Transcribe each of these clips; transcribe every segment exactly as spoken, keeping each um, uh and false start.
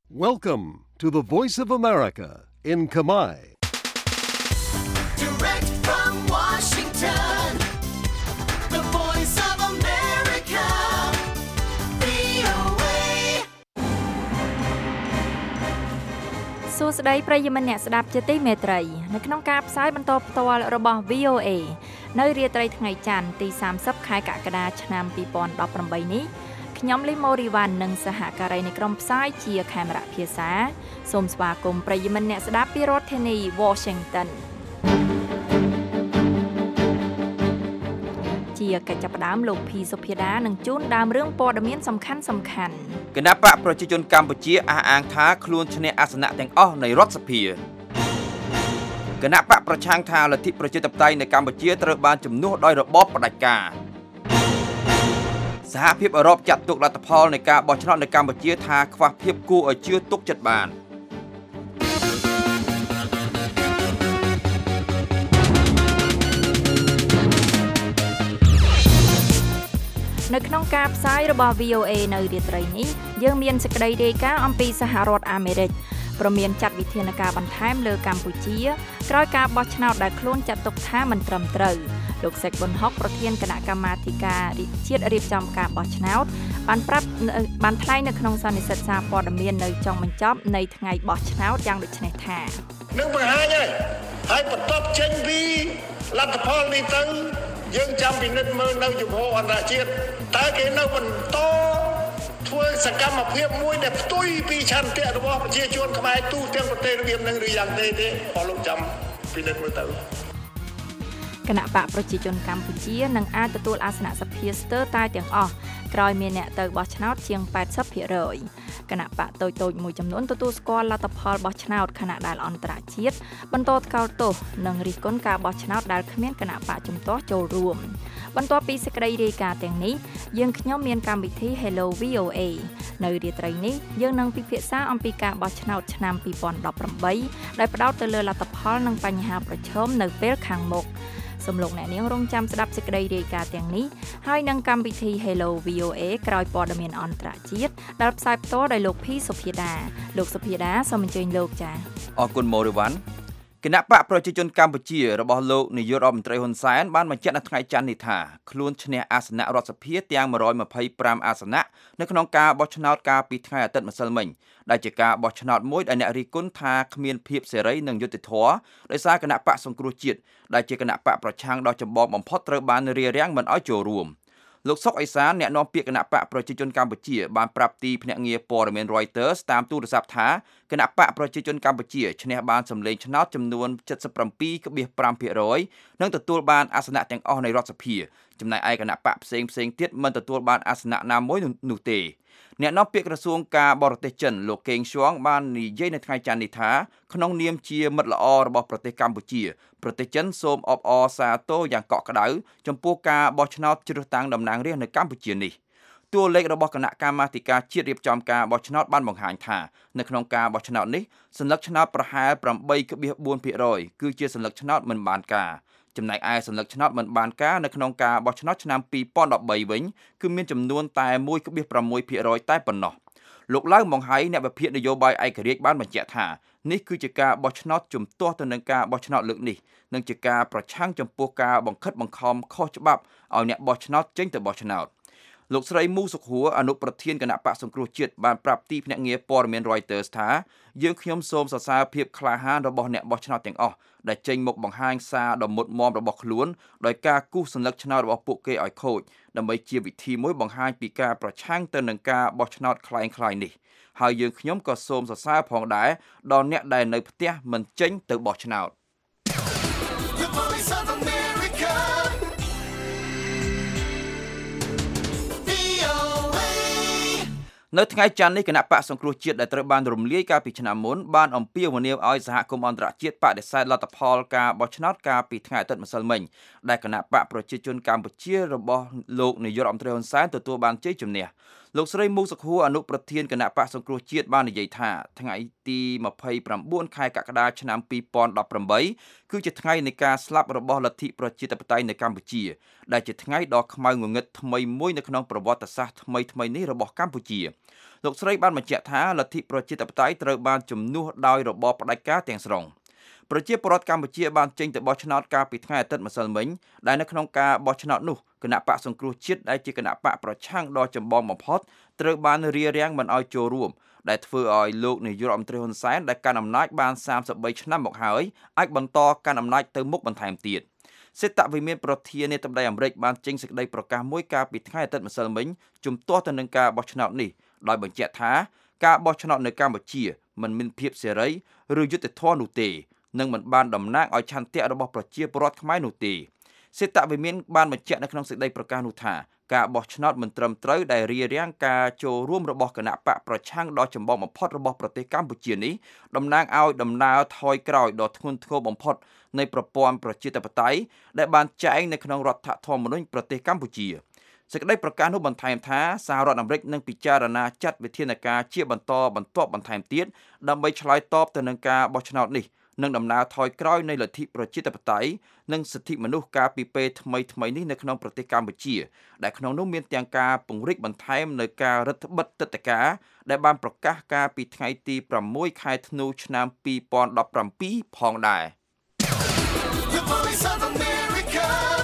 Welcome to the Voice of America in Khmer. Direct from Washington, the Voice of America, វី អូ เอសួស្តីប្រិយមិត្តអ្នកស្ដាប់ជាទីមេត្រីនៅក្នុងការផ្សាយបន្តផ្ទាល់របស់ វី អូ เอ នៅរាត្រីថ្ងៃច័ន្ទទីសាមសិបខែកក្កដាឆ្នាំពីរពាន់ដប់ប្រាំបីនេះខ្ញុំលីម៉ូរីវ៉ាន់និងសហការីនៃក្រុមផ្សាយជាខេមរៈភាសាសូមស្វាគមន៍ប្រិយមិត្តអ្នកស្ដាប់ពីរដ្ឋធានី Washington ជាកិច្ចចាប់ផ្ដើមលោកភីសុភាដានឹងជូនដើមរឿងព័ត៌មានសំខាន់សំខាន់គណៈបកប្រជាជនកម្ពុជាអះអាងថាខ្លួនឈ្នះអាសនៈទាំងអស់នៃរដ្ឋសភាគណៈបកប្រឆាំងថាលទ្ធិប្រជាធិបតេយ្យនៅកម្ពុជាត្រូវបានជំនួសដោយរបបផ្ដាច់ការសហភាពអឺរ៉ុបចាត់ទុកលទ្ធផលនៃការបោះឆ្នោតនៅកម្ពុជាថាខ្វះភាពគួរឲ្យជឿទុកចិត្តបាននៅក្នុងការផ្សាយរបស់ វី អូ เอ នៅរាត្រីនេះយើងមានសេចក្តីរាយការណ៍អំពីសហរដ្ឋអាមេរិកព្រមមានចាត់វិធានការបន្ថែមលើកម្ពុជាក្រោយការបោះឆ្នោតដែលខ្លួនចាត់ទុកថាមិនត្រឹមត្រូវលោកសេកប៊ុនហុកប្រធានគណៈកម្មាធិការជាតិរៀបចំការបោះឆ្នោតបានប្រាប់បានថ្លែងនៅក្នុងសន្និសីទសារព័ត៌មាននៅចុងបញ្ចប់នៃថ្ងៃបោះឆ្នោតយ៉ាងដូចនេះថានឹងបង្ហាញហើយហើយបន្ទាប់ចេញពីលទ្ធផលនេះទៅយើងចាំពិនិត្យមើលនៅជំហរអន្តរជាតិតើគេនៅបន្តធ្វើសកម្មភាពមួយដែលផ្ទុយពីឆន្ទៈរបស់ប្រជាជនខ្មែរទូទាំងប្រទេសរបៀបនឹងឬយ៉ាងទេទេបងលោកចាំពិនិត្យមើលទៅគណៈបកប្រជាជនកម្ពុជានឹងអាចទទួលអាសនៈសភាស្ទើរតែទាំងអស់ក្រោយមានអ្នកទៅបោះឆ្នោតជាង แปดสิบភាគរយ គណៈបកតូចៗមួយចំនួនទទួលស្គាល់លទ្ធផលបោះឆ្នោតខណៈដែលអន្តរជាតិបន្តថ្កោលទោសនិងរិះគន់ការបោះឆ្នោតដែលគ្មានគណៈបកជំទាស់ចូលរួមបន្ទាប់ពីសេចក្តីរាយការណ៍ទាំងនេះយើងខ្ញុំមានកម្មវិធី Hello វី អូ เอ នៅរាត្រីនេះយើងនឹងពិភាក្សាអំពីការបោះឆ្នោតឆ្នាំពីរពាន់ដប់ប្រាំបីដែលផ្ដោតទៅលើលទ្ធផលនិងបញ្ហាប្រឈមនៅពេលខាងមុខសូមលោកអ្នកនាងរងចាំស្ដាប់សេចក្តីរាយការណ៍ទាំងនេះហើយនឹងកម្មវិធី Hello វី អូ เอ ក្រោយព័ត៌មានអន្តរជាតិដែលផ្សាយផ្ទាល់ដោយលោកភីសុភាដាលោកសុភាដាសូមអញ្ជើញលោកចា៎អរគុណម៉ូរីវ៉ាន់គណៈបកប្រជាជនកម្ពុជារបស់លោកនាយករដ្ឋមន្ត្រីហ៊ុនសែនបានបញ្ជាក់នៅថ្ងៃច័ន្ទនេះថាខ្លួនឈ្នះអាសនៈរដ្ឋសភាទាំងមួយរយម្ភៃប្រាំអាសនៈនៅក្នុងការបោះឆ្នោតកាលពីថ្ងៃអាទិត្យម្សិលមិញដែលជាការបោះឆ្នោតមួយដែលអ្នករិះគន់ថាគ្មានភាពសេរីនិងយុត្តិធម៌ដោយសារគណៈបកសង្គ្រោះជាតិដែលជាគណៈបកប្រឆាំងដ៏ចម្បងបំផុតត្រូវបានរារាំងមិនឲ្យចូលរួមលោកសុកអេសានអ្នកនាំពាក្យគណៈបកប្រជាជនកម្ពុជាបានប្រាប់ទីភ្នាក់ងារព័ត៌មាន Reuters តាមទូរស័ព្ទថាគណៈបកប្រជាជនកម្ពុជាឈ្នះបានសម្លេងឆ្នោតចំនួន เจ็ดสิบเจ็ดจุดห้าភាគរយ និងទទួលបានអាសនៈទាំងអស់នៃរដ្ឋសភាចំណែកឯគណៈបកផ្សេងផ្សេងទៀតមិនទទួលបានអាសនៈណាមួយនោះទេអ្នកនាំពាក្យក្រសួងការបរទេសចិនលោកកេងឈួងបាននិយាយនៅថ្ងៃច័ន្ទនេះថាក្នុងនាមជាមិត្តល្អរបស់ប្រទេសកម្ពុជាប្រទេសចិនសូមអបអរសាទរយ៉ាងកក់ក្ដៅចំពោះការបោះឆ្នោតជ្រើសតាំងតំណាងរាស្ត្រនៅកម្ពុជានេះតួលេខរបស់គណៈកម្មាធិការជាតិរៀបចំការបោះឆ្នោតបានបង្ហាញថានៅក្នុងការបោះឆ្នោតនេះសញ្ញាឆ្នោតប្រហែល ប្រាំបីจุดสี่ភាគរយ គឺជាសញ្ញាឆ្នោតមិនបានការចំណែកឯសញ្ញាឆ្នោតមិនបានការនៅក្នុងការបោះឆ្នោតឆ្នាំពីរពាន់ដប់បីវិញគឺមានចំនួនតែ មួយจุดหกភាគរយ តែប៉ុណ្ណោះលោកឡៅម៉ុងហៃអ្នកវិភាគនយោបាយឯករាជ្យបានបញ្ជាក់ថានេះគឺជាការបោះឆ្នោតជំទាស់ទៅនឹងការបោះឆ្នោតលើកនេះនិងជាការប្រឆាំងចំពោះការបង្ខិតបង្ខំខុសច្បាប់ឲ្យអ្នកបោះឆ្នោតចេញទៅបោះឆ្នោតលោកស្រីមូសុខួរអនុប្រធានគណៈបកសង្គ្រោះជាតិបានប្រាប់ទីភ្នាក់ងារព័ត៌មាន Reuters ថាយើងខ្ញុំសូមសរសើរភាពក្លាហានរបស់អ្នកបោះឆ្នោតទាំងអស់ដែលចេញមកបង្ហាញសារដ៏មុតមមរបស់ខ្លួនដោយការគូសសញ្ញាឆ្នោតរបស់ពួកគេឲ្យខូចដើម្បីជាវិធីមួយបង្ហាញពីការប្រឆាំងទៅនឹងការបោះឆ្នោតคล้ายៗនេះហើយយើងខ្ញុំក៏សូមសរសើរផងដែរដល់អ្នកដែលនៅផ្ទះមិនចេញទៅបោះឆ្នោតនៅថ្ងៃច័ន្ទនេះគណៈបកសង្គ្រោះជាតិដែលត្រូវបានរំលាយកាលពីឆ្នាំមុនបានអំពាវនាវឲ្យសហគមន៍អន្តរជាតិបដិសេធលទ្ធផលការបោះឆ្នោតកាលពីថ្ងៃអាទិត្យម្សិលមិញដែលគណៈបកប្រជាជនកម្ពុជារបស់លោកនាយករដ្ឋមន្ត្រីហ៊ុនសែនទទួលបានជ័យជំនះលោកស្រីមូសុខួរអនុប្រធានគណៈបកសង្គ្រោះជាតិបាននិយាយថាថ្ងៃទីម្ភៃប្រាំបួនខែកក្កដាឆ្នាំពីរពាន់ដប់ប្រាំបីគឺជាថ្ងៃនៃការស្លាប់របស់លទ្ធិប្រជាធិបតេយ្យនៅកម្ពុជាដែលជាថ្ងៃដ៏ខ្មៅងងឹតថ្មីមួយនៅក្នុងប្រវត្តិសាស្ត្រថ្មីៗនេះរបស់កម្ពុជាលោកស្រីបានបញ្ជាក់ថាលទ្ធិប្រជាធិបតេយ្យត្រូវបានជំនួសដោយរបបផ្ដាច់ការទាំងស្រុងប្រជាពលរដ្ឋកម្ពុជាបានចេញទៅបោះឆ្នោតកាលពីថ្ងៃអាទិត្យម្សិលមិញដែលនៅក្នុងការបោះឆ្នោតនោះគណៈបកសង្គ្រោះជាតិដែលជាគណៈបកប្រឆាំងដ៏ចម្បងបំផុតត្រូវបានរារាំងមិនឲ្យចូលរួមដែលធ្វើឲ្យលោកនាយករដ្ឋមន្ត្រីហ៊ុនសែនដែលកាន់អំណាចបានសាមសិបបីឆ្នាំមកហើយអាចបន្តកាន់អំណាចទៅមុខបន្ថែមទៀតសេតវិមានប្រធានាធិបតីអាមេរិកបានចេញសេចក្តីប្រកាសមួយកាលពីថ្ងៃអាទិត្យម្សិលមិញជំទាស់ទៅនឹងការបោះឆ្នោតនេះដោយបញ្ជាក់ថាការបោះឆ្នោតនៅកម្ពុជាមិនមានភាពសេរីឬយុត្តិធម៌នោះទេនិងមិនបានតំណាងឲ្យឆន្ទៈរបស់ប្រជាពលរដ្ឋខ្មែរនោះទេសេតវិមានបានបញ្ជាក់នៅក្នុងសេចក្តីប្រកាសនោះថាការបោះឆ្នោតមិនត្រឹមត្រូវដែលរារាំងការចូលរួមរបស់គណៈបកប្រឆាំងដ៏ចម្បងបំផុតរបស់ប្រទេសកម្ពុជានេះតំណាងឲ្យដំណើរថយក្រោយដ៏ធ្ងន់ធ្ងរបំផុតនៃប្រព័ន្ធប្រជាធិបតេយ្យដែលបានចែងនៅក្នុងរដ្ឋធម្មនុញ្ញប្រទេសកម្ពុជាសេចក្តីប្រកាសនោះបន្ថែមថាសហរដ្ឋអាមេរិកនឹងពិចារណាចាត់វិធានការជាបន្តបន្ទាប់បន្ថែមទៀតដើម្បីឆ្លើយតបទៅនឹងការបោះឆ្នោតនេះនិងដំណើរថយក្រោយនៃលទ្ធិប្រជាធិបតេយ្យនិងសិទ្ធិមនុស្សកាលពីពេលថ្មីថ្មីនេះនៅក្នុងប្រទេសកម្ពុជាដែលក្នុងនោះមានទាំងការពង្រីកបន្ថែមនៅការរដ្ឋបិទទឹកដីកាដែលបានប្រកាសកាលពីថ្ងៃទីប្រាំមួយខែធ្នូឆ្នាំពីរពាន់ដប់ប្រាំពីរផងដែរ The Voice of America.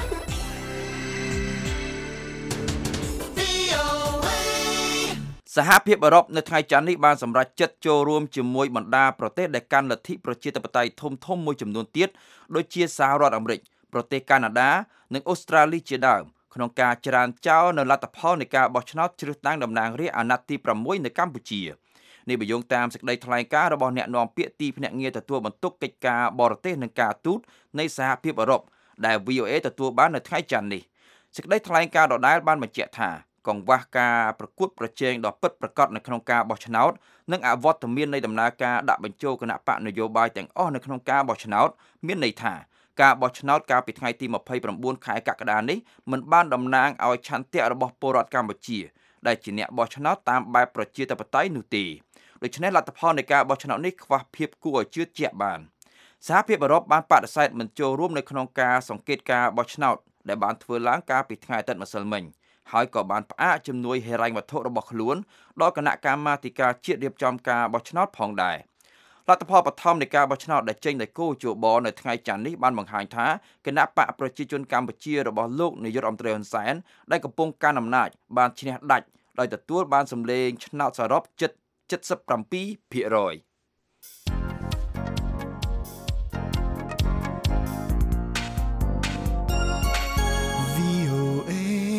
សហភាពអឺរ៉ុបនៅថ្ងៃច័ន្ទនេះបានសម្រេចចិត្តចូលរួមជាមួយបណ្ដាប្រទេសដែលកាន់លទ្ធិប្រជាធិបតេយ្យធំៗមួយចំនួនទៀតដូចជាសហរដ្ឋអាមេរិកប្រទេសកាណាដានិងអូស្ត្រាលីជាដើមក្នុងការច្រានចោលនៅលទ្ធផលនៃការបោះឆ្នោតជ្រើសតាំងតំណាងរាស្ត្រអាណត្តិទីប្រាំមួយនៅកម្ពុជានេះបញ្យងតាមសេចក្តីថ្លែងការណ៍របស់អ្នកនាំពាក្យទីភ្នាក់ងារទទួលបន្ទុកកិច្ចការបរទេសនិងការទូតនៃសហភាពអឺរ៉ុបដែល វី អូ เอ ទទួលបាននៅថ្ងៃច័ន្ទនេះសេចក្តីថ្លែងការណ៍ដដែលបានបញ្ជាក់ថាកង្វះការប្រកួតប្រជែងដ៏ពិតប្រាកដនៅក្នុងការបោះឆ្នោតនិងអវត្តមាននៃដំណើរការដាក់បញ្ចូលគណៈបកនយោបាយទាំងអស់នៅក្នុងការបោះឆ្នោតមានន័យថាការបោះឆ្នោតកាលពីថ្ងៃទីម្ភៃប្រាំបួនខែកក្កដានេះមិនបានតំណាងឲ្យឆន្ទៈរបស់ពលរដ្ឋកម្ពុជាដែលជាអ្នកបោះឆ្នោតតាមបែបប្រជាធិបតេយ្យនោះទេដូច្នេះលទ្ធផលនៃការបោះឆ្នោតនេះខ្វះភាពគួរឲ្យជឿជាក់បានសហភាពអឺរ៉ុបបានបដិសេធមិនចូលរួមនៅក្នុងការសង្កេតការបោះឆ្នោតដែលបានធ្វើឡើងកាលពីថ្ងៃអាទិត្យម្សិលមិញហើយក៏បានផ្អាកជំនួយហិរញ្ញវត្ថុរបស់ខ្លួនដល់គណៈកម្មាធិការជាតិរៀបចំការបោះឆ្នោតផងដែរលទ្ធផលបឋមនៃការបោះឆ្នោតដែលចេញដោយគូជបនៅថ្ងៃច័ន្ទនេះបានបង្ហាញថាគណៈបកប្រជាជនកម្ពុជារបស់លោកនាយករដ្ឋមន្ត្រីហ៊ុនសែនដែលកំពុងកាន់អំណាចបានឈ្នះដាច់ដោយទទួលបានសម្លេងឆ្នោតសរុបជិត เจ็ดสิบเจ็ด ភាគរយវី អូ เอ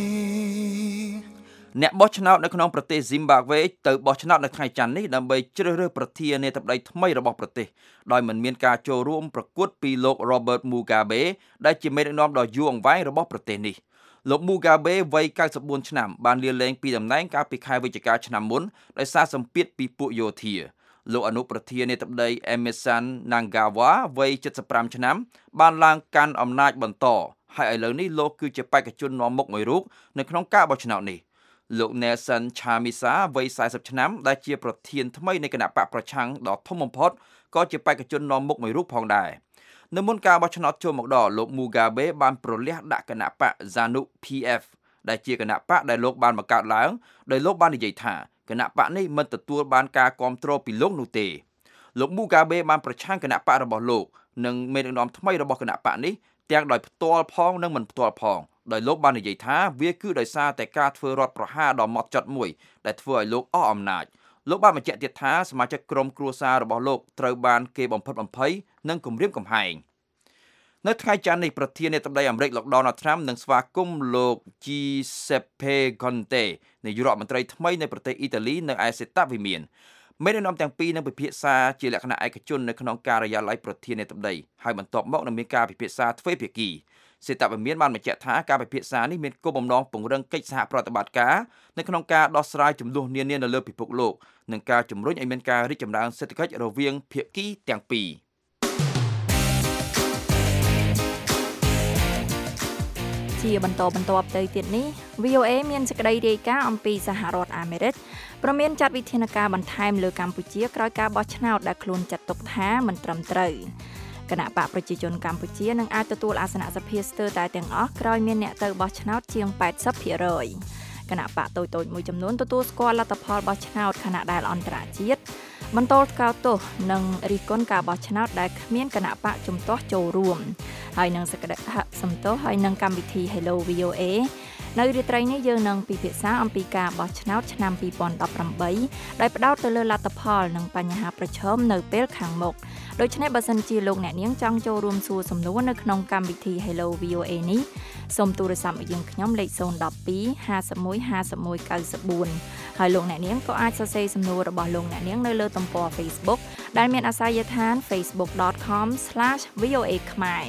អ្នកបោះឆ្នោតនៅក្នុងប្រទេស Zimbabwe ទៅបោះឆ្នោតនៅថ្ងៃច័ន្ទនេះដើម្បីជ្រើសរើសប្រធានាធិបតីថ្មីរបស់ប្រទេសដោយមិនមានការចូលរួមប្រកួតពីលោក Robert Mugabe ដែលជាមេដឹកនាំដ៏យូរអង្វែងរបស់ប្រទេសនេះលោក Mugabe វ័យកៅសិបបួនឆ្នាំបានលាលែងពីតំណែងកាលពីខែវិច្ឆិកាឆ្នាំមុនដោយសារសម្ពាធពីពួកយោធាលោកអនុប្រធានាធិបតី Emmerson Mnangagwa វ័យเจ็ดสิบห้าឆ្នាំបានឡើងកាន់អំណាចបន្តហើយឥឡូវនេះលោកគឺជាបេក្ខជននាំមុខមួយរូបនៅក្នុងការបោះឆ្នោតនេះលោក Nelson Chamisa វ័យสี่สิบឆ្នាំដែលជាប្រធានថ្មីនៃគណៈបកប្រឆាំងដ៏ធំបំផុតក៏ជាបេក្ខជននាំមុខមួយរូបផងដែរនៅមុនការបោះឆ្នោតចូលមកដល់លោក Mugabe បានប្រលះដាក់គណៈបក ZANU พี เอฟ ដែលជាគណៈបកដែលលោកបានបង្កើតឡើងដោយលោកបាននិយាយថាគណៈបកនេះមិនទទួលបានការគាំទ្រពីលោកនោះទេលោក Mugabe បានប្រឆាំងគណៈបករបស់លោកនិងមេដឹកនាំថ្មីរបស់គណៈបកនេះទាំងដោយផ្ទាល់ផងនិងមិនផ្ទាល់ផងដោយលោកបាននិយាយថាវាគឺដោយសារតែការធ្វើរដ្ឋប្រហារដ៏ម៉ត់ចត់មួយដែលធ្វើឲ្យលោកអស់អំណាចលោកបានបញ្ជាក់ទៀតថាសមាជិកក្រុមគ្រួសាររបស់លោកត្រូវបានគេបំផិតបំភ័យនិងគំរាមកំហែងនៅថ្ងៃច័ន្ទនេះប្រធានាធិបតីអាមេរិកលោក Donald Trump នឹងស្វាគមន៍លោក Giuseppe Conte នាយករដ្ឋមន្ត្រីថ្មីនៃប្រទេសអ៊ីតាលីនៅឯសេតវិមានមេដឹកនាំទាំងពីរនឹងពិភាក្សាជាលក្ខណៈឯកជននៅក្នុងការិយាល័យប្រធានាធិបតីហើយបន្ទាប់មកនឹងមានការពិភាក្សាទ្វេភាគីសេតវិមានបានបញ្ជាក់ថាការពិភាក្សានេះមានគោលបំណងពង្រឹងកិច្ចសហប្រតិបត្តិការនៅក្នុងការដោះស្រាយជម្លោះនានានៅលើពិភពលោកនិងការជំរុញឲ្យមានការរីកចម្រើនសេដ្ឋកិច្ចរវាងភាគីទាំងពីរជាបន្តបន្ទាប់ទៅទៀតនេះ វី អូ เอ មានសេចក្តីរាយការណ៍អំពីសហរដ្ឋអាមេរិកព្រមមានចាត់វិធានការបន្ថែមលើកម្ពុជាក្រោយការបោះឆ្នោតដែលខ្លួនចាត់ទុកថាមិនត្រឹមត្រូវគណៈបកប្រជាជនកម្ពុជានឹងអាចទទួលអាសនៈសភាស្ទើរតែទាំងអស់ក្រោយមានអ្នកទៅបោះឆ្នោតជាង แปดสิบភាគរយគណៈបកតូចៗមួយចំនួនទទួលស្គាល់លទ្ធផលបោះឆ្នោតខណៈដែលអន្តរជាតិបន្តស្កោតទោសនិងរិះគន់ការបោះឆ្នោតដែលគ្មានគណៈបកជំទាស់ចូលរួមហើយនឹងសេចក្តីសំទោសហើយនឹងកម្មវិធី Hello វី អូ អេ នៅរាត្រីនេះយើងនឹងពិភាក្សាអំពីការបោះឆ្នោតឆ្នាំពីរពាន់ដប់ប្រាំបីដែលផ្ដោតទៅលើលទ្ធផលនិងបញ្ហាប្រឈមនៅពេលខាងមុខដូច្នេះបើសិនជាលោកអ្នកនាងចង់ចូលរួមសួរសំណួរនៅក្នុងកម្មវិធី Hello វី អូ អេ នេះសូមទូរស័ព្ទមកយើងខ្ញុំលេខศูนย์ một hai ห้าสิบเอ็ด ห้าสิบเอ็ด เก้าสิบสี่ហើយលោកអ្នកនាងក៏អាចសរសេរសំណួររបស់លោកអ្នកនាងនៅលើទំព័រ Facebook ដែលមានអាសយដ្ឋាន facebook dot com slash v o a ខ្មែរ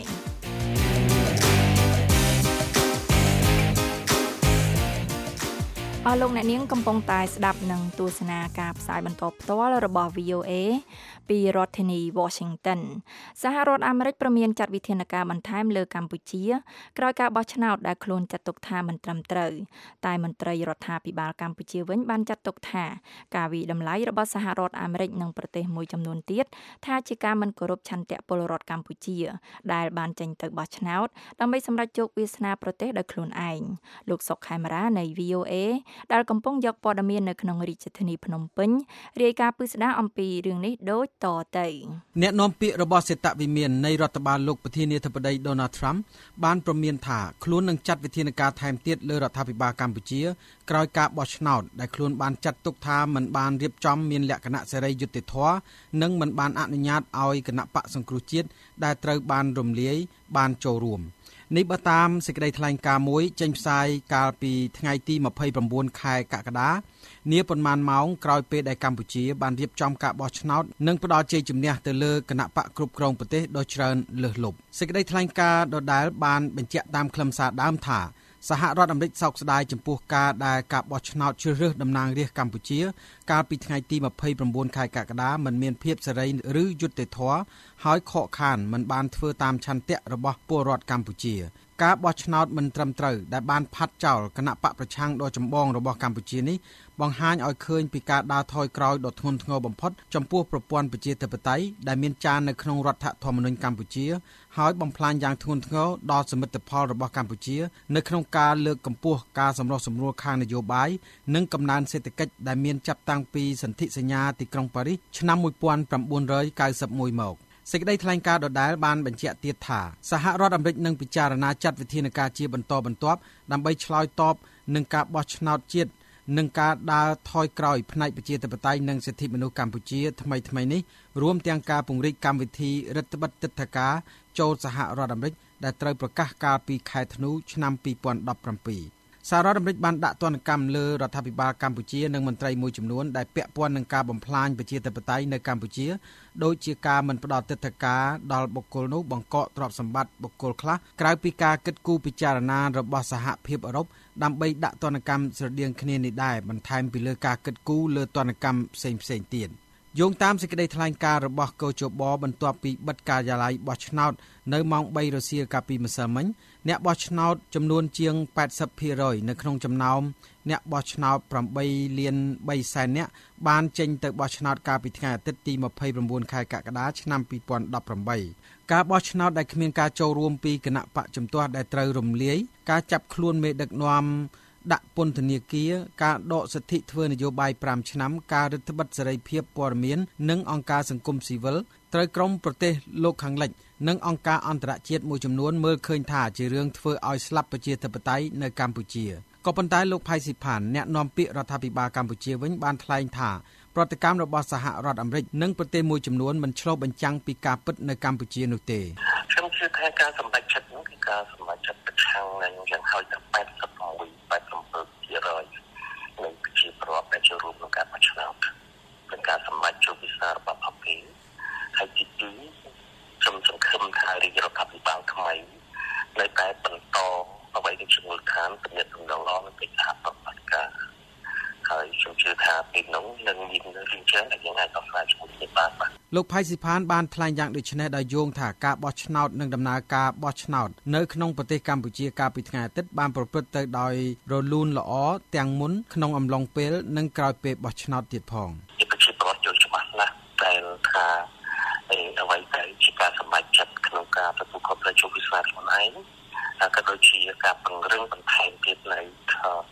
អស់លោកអ្នកនាងកំពុងតែស្ដាប់និងទស្សនាការផ្សាយបន្តផ្ទាល់របស់ វី អូ អេ ពីរដ្ឋធានី Washington សហរដ្ឋអាមេរិកព្រមានចាត់វិធានការបន្ថែមលើកម្ពុជាក្រោយការបោះឆ្នោតដែលខ្លួនចាត់ទុកថាមិនត្រឹមត្រូវតែមន្ត្រីរដ្ឋាភិបាលកម្ពុជាវិញបានចាត់ទុកថាការវិតម្លៃរបស់សហរដ្ឋអាមេរិកនិងប្រទេសមួយចំនួនទៀតថាជាការមិនគោរពឆន្ទៈពលរដ្ឋកម្ពុជាដែលបានចេញទៅបោះឆ្នោតដើម្បីសម្រេចជោគវាសនាប្រទេសដោយខ្លួនឯងលោកសុកខេមរានៃ វី អូ អេ ដែលកំពុងយកព័ត៌មាននៅក្នុងរាជធានីភ្នំពេញរាយការណ៍ពិស្ដារអំពីរឿងនេះដូចតទៅអ្នកនាំពាក្យរបស់សេតវិមាននៃរដ្ឋបាលលោកប្រធានាធិបតី Donald Trump បានប្រមានថាខ្លួននឹងចាត់វិធានការថែមទៀតលើរដ្ឋាភិបាលកម្ពុជាក្រោយការបោះឆ្នោតដែលខ្លួនបានចាត់ទុកថាមិនបានរៀបចំមានលក្ខណៈសេរីយុត្តិធម៌និងមិនបានអនុញ្ញាតឲ្យគណៈបកសង្គ្រោះជាតិដែលត្រូវបានរំលាយបានចូលរួមនេះបើតាមសេចក្តីថ្លែងការណ៍មួយចេញផ្សាយកាលពីថ្ងៃទីម្ភៃប្រាំបួនខែកក្កដានាប៉ុន្មានម៉ោងក្រោយពេលដែលកម្ពុជាបានរៀបចំការបោះឆ្នោតនិងផ្ដល់ជ័យជំនះទៅលើគណៈបកគ្រប់គ្រងប្រទេសដ៏ច្រើនលើសលប់សេចក្តីថ្លែងការណ៍ដដែលបានបញ្ជាក់តាមខ្លឹមសារដើមថាសហរដ្ឋអាមេរិកសោកស្ដាយចំពោះការដែលការបោះឆ្នោតជ្រើសរើសតំណាងរាស្ត្រកម្ពុជាកាលពីថ្ងៃទីម្ភៃប្រាំបួនខែកក្កដាមិនមានភាពសេរីឬយុត្តិធម៌ហើយខកខានមិនបានធ្វើតាមឆន្ទៈរបស់ពលរដ្ឋកម្ពុជាការបោះឆ្នោតមិនត្រឹមត្រូវដែលបានផាត់ចោលគណៈបកប្រឆាំងដ៏ចម្បងរបស់កម្ពុជានេះបង្ហាញឲ្យឃើញពីការដើរថយក្រោយដ៏ធ្ងន់ធ្ងរបំផុតចំពោះប្រព័ន្ធប្រជាធិបតេយ្យដែលមានចារនៅក្នុងរដ្ឋធម្មនុញ្ញកម្ពុជាហើយបំផ្លាញយ៉ាងធ្ងន់ធ្ងរដល់សមិទ្ធផលរបស់កម្ពុជានៅក្នុងការលើកកម្ពស់ការសម្រុះសម្រួលខាងនយោបាយនិងកំណើនសេដ្ឋកិច្ចដែលមានចាប់តាំងពីសន្ធិសញ្ញាទីក្រុងប៉ារីសឆ្នាំmột nghìn chín trăm chín mươi mốtមកសេចក្តីថ្លែងការណ៍ដដែលបានបញ្ជាក់ទៀតថាសហរដ្ឋអាមេរិកនឹងពិចារណាចាត់វិធានការជាបន្តបន្ទាប់ដើម្បីឆ្លើយតបនឹងការបោះឆ្នោតជាតិនិងការដើរថយក្រោយផ្នែកប្រជាធិបតេយ្យនិងសិទ្ធិមនុស្សកម្ពុជាថ្មីថ្មីនេះរួមទាំងការពង្រីកកម្មវិធីរដ្ឋបិទទិដ្ឋាការចូលសហរដ្ឋអាមេរិកដែលត្រូវប្រកាសកាលពីខែធ្នូឆ្នាំពីរពាន់ដប់ប្រាំពីរសហរដ្ឋអាមេរិកបានដាក់ទណ្ឌកម្មលើរដ្ឋាភិបាលកម្ពុជានិងមន្ត្រីមួយចំនួនដែលពាក់ព័ន្ធនឹងការបំផ្លាញប្រជាធិបតេយ្យនៅកម្ពុជាដូចជាការមិនផ្ដល់ទិដ្ឋាការដល់បុគ្គលនោះបង្កកទ្រព្យសម្បត្តិបុគ្គលខ្លះក្រៅពីការគិតគូរពិចារណារបស់សហភាពអឺរ៉ុបដើម្បីដាក់ទណ្ឌកម្មស្រដៀងគ្នានេះដែរបន្ថែមពីលើការគិតគូរលើទណ្ឌកម្មផ្សេងផ្សេងទៀតយោងតាមសេចក្តីថ្លែងការណ៍របស់កោជបបន្ទាប់ពីបិទការិយាល័យបោះឆ្នោតនៅម៉ោងបីរសៀលកាលពីម្សិលមិញអ្នកបោះឆ្នោតចំនួនជាងแปดสิบភាគរយនៅក្នុងចំណោមអ្នកបោះឆ្នោតប្រាំបីលានបីសែននាក់បានចេញទៅបោះឆ្នោតកាលពីថ្ងៃអាទិត្យទីម្ភៃប្រាំបួនខែកក្កដាឆ្នាំពីរពាន់ដប់ប្រាំបីការបោះឆ្នោតដែលគ្មានការចូលរួមពីគណៈបកជំទាស់ដែលត្រូវរំលាយការចាប់ខ្លួនមេដឹកនាំដាក់ពន្ធនាគារការដកសិទ្ធិធ្វើនយោបាយប្រាំឆ្នាំការរឹតបន្តឹងសេរីភាពព័ត៌មាននិងអង្គការសង្គមស៊ីវិលត្រូវក្រមប្រទេសលោកខាងលិចនិងអង្គការអន្តរជាតិមួយចំនួនមើលឃើញថាជារឿងធ្វើឲ្យស្លាប់ប្រជាធិបតេយ្យនៅកម្ពុជាក៏ប៉ុន្តែលោកផៃស៊ីផានអ្នកនាំពាក្យរដ្ឋាភិបាលកម្ពុជាវិញបានថ្លែងថាប្រតិកម្មរបស់សហរដ្ឋអាមេរិកនិងប្រទេសមួយចំនួនមិនឆ្លុះបញ្ចាំងពីការពិតនៅកម្ពុជានោះទេខ្ញុំជឿថាការសម្រេចចិត្តនោះគឺការសម្រេចចិត្តប្រឆាំងនឹងយ៉ាងហោចដល់แปดสิบหก แปดสิบเจ็ดភាគរយនៃប្រជាពលរដ្ឋដែលចូលរួមក្នុងការបោះឆ្នោតเป็นការសម្រេចជោគវាសនារបស់ប្រទេសហើយទីពីរខ្ញុំសង្ឃឹមថារាជរដ្ឋាភិបាលថ្មីនៅតែបន្តអ្វីដែលជាមូលដ្ឋានទំនាក់ទំនងល្អនឹងកិច្ចសហប្រតិបត្តិការហើយខ្ញុំជឿថាពីនោះនឹងមានរឿងច្រើនដែលយើងអាចដោះស្រាយជាមួយគ្នាបានលោកផៃស៊ីផានបានថ្លែងយ៉ាងដូចនេះដោយយោងថាការបោះឆ្នោតនិងដំណើរការបោះឆ្នោតនៅក្នុងប្រទេសកម្ពុជាកាលពីថ្ងៃអាទិត្យបានប្រព្រឹត្តទៅដោយរលូនល្អទាំងមុនក្នុងអំឡុងពេលនិងក្រោយពេលបោះឆ្នោតទៀតផងជាប្រជាពលរដ្ឋយល់ច្បាស់ណាស់ដែលថាអ្វីដែលជាការសម្រេចចិត្តក្នុងការទទួលខុសត្រូវជួយវិសាខ្លួនឯងក៏ដូចជាការពង្រឹងបន្ថែមទៀតនៅ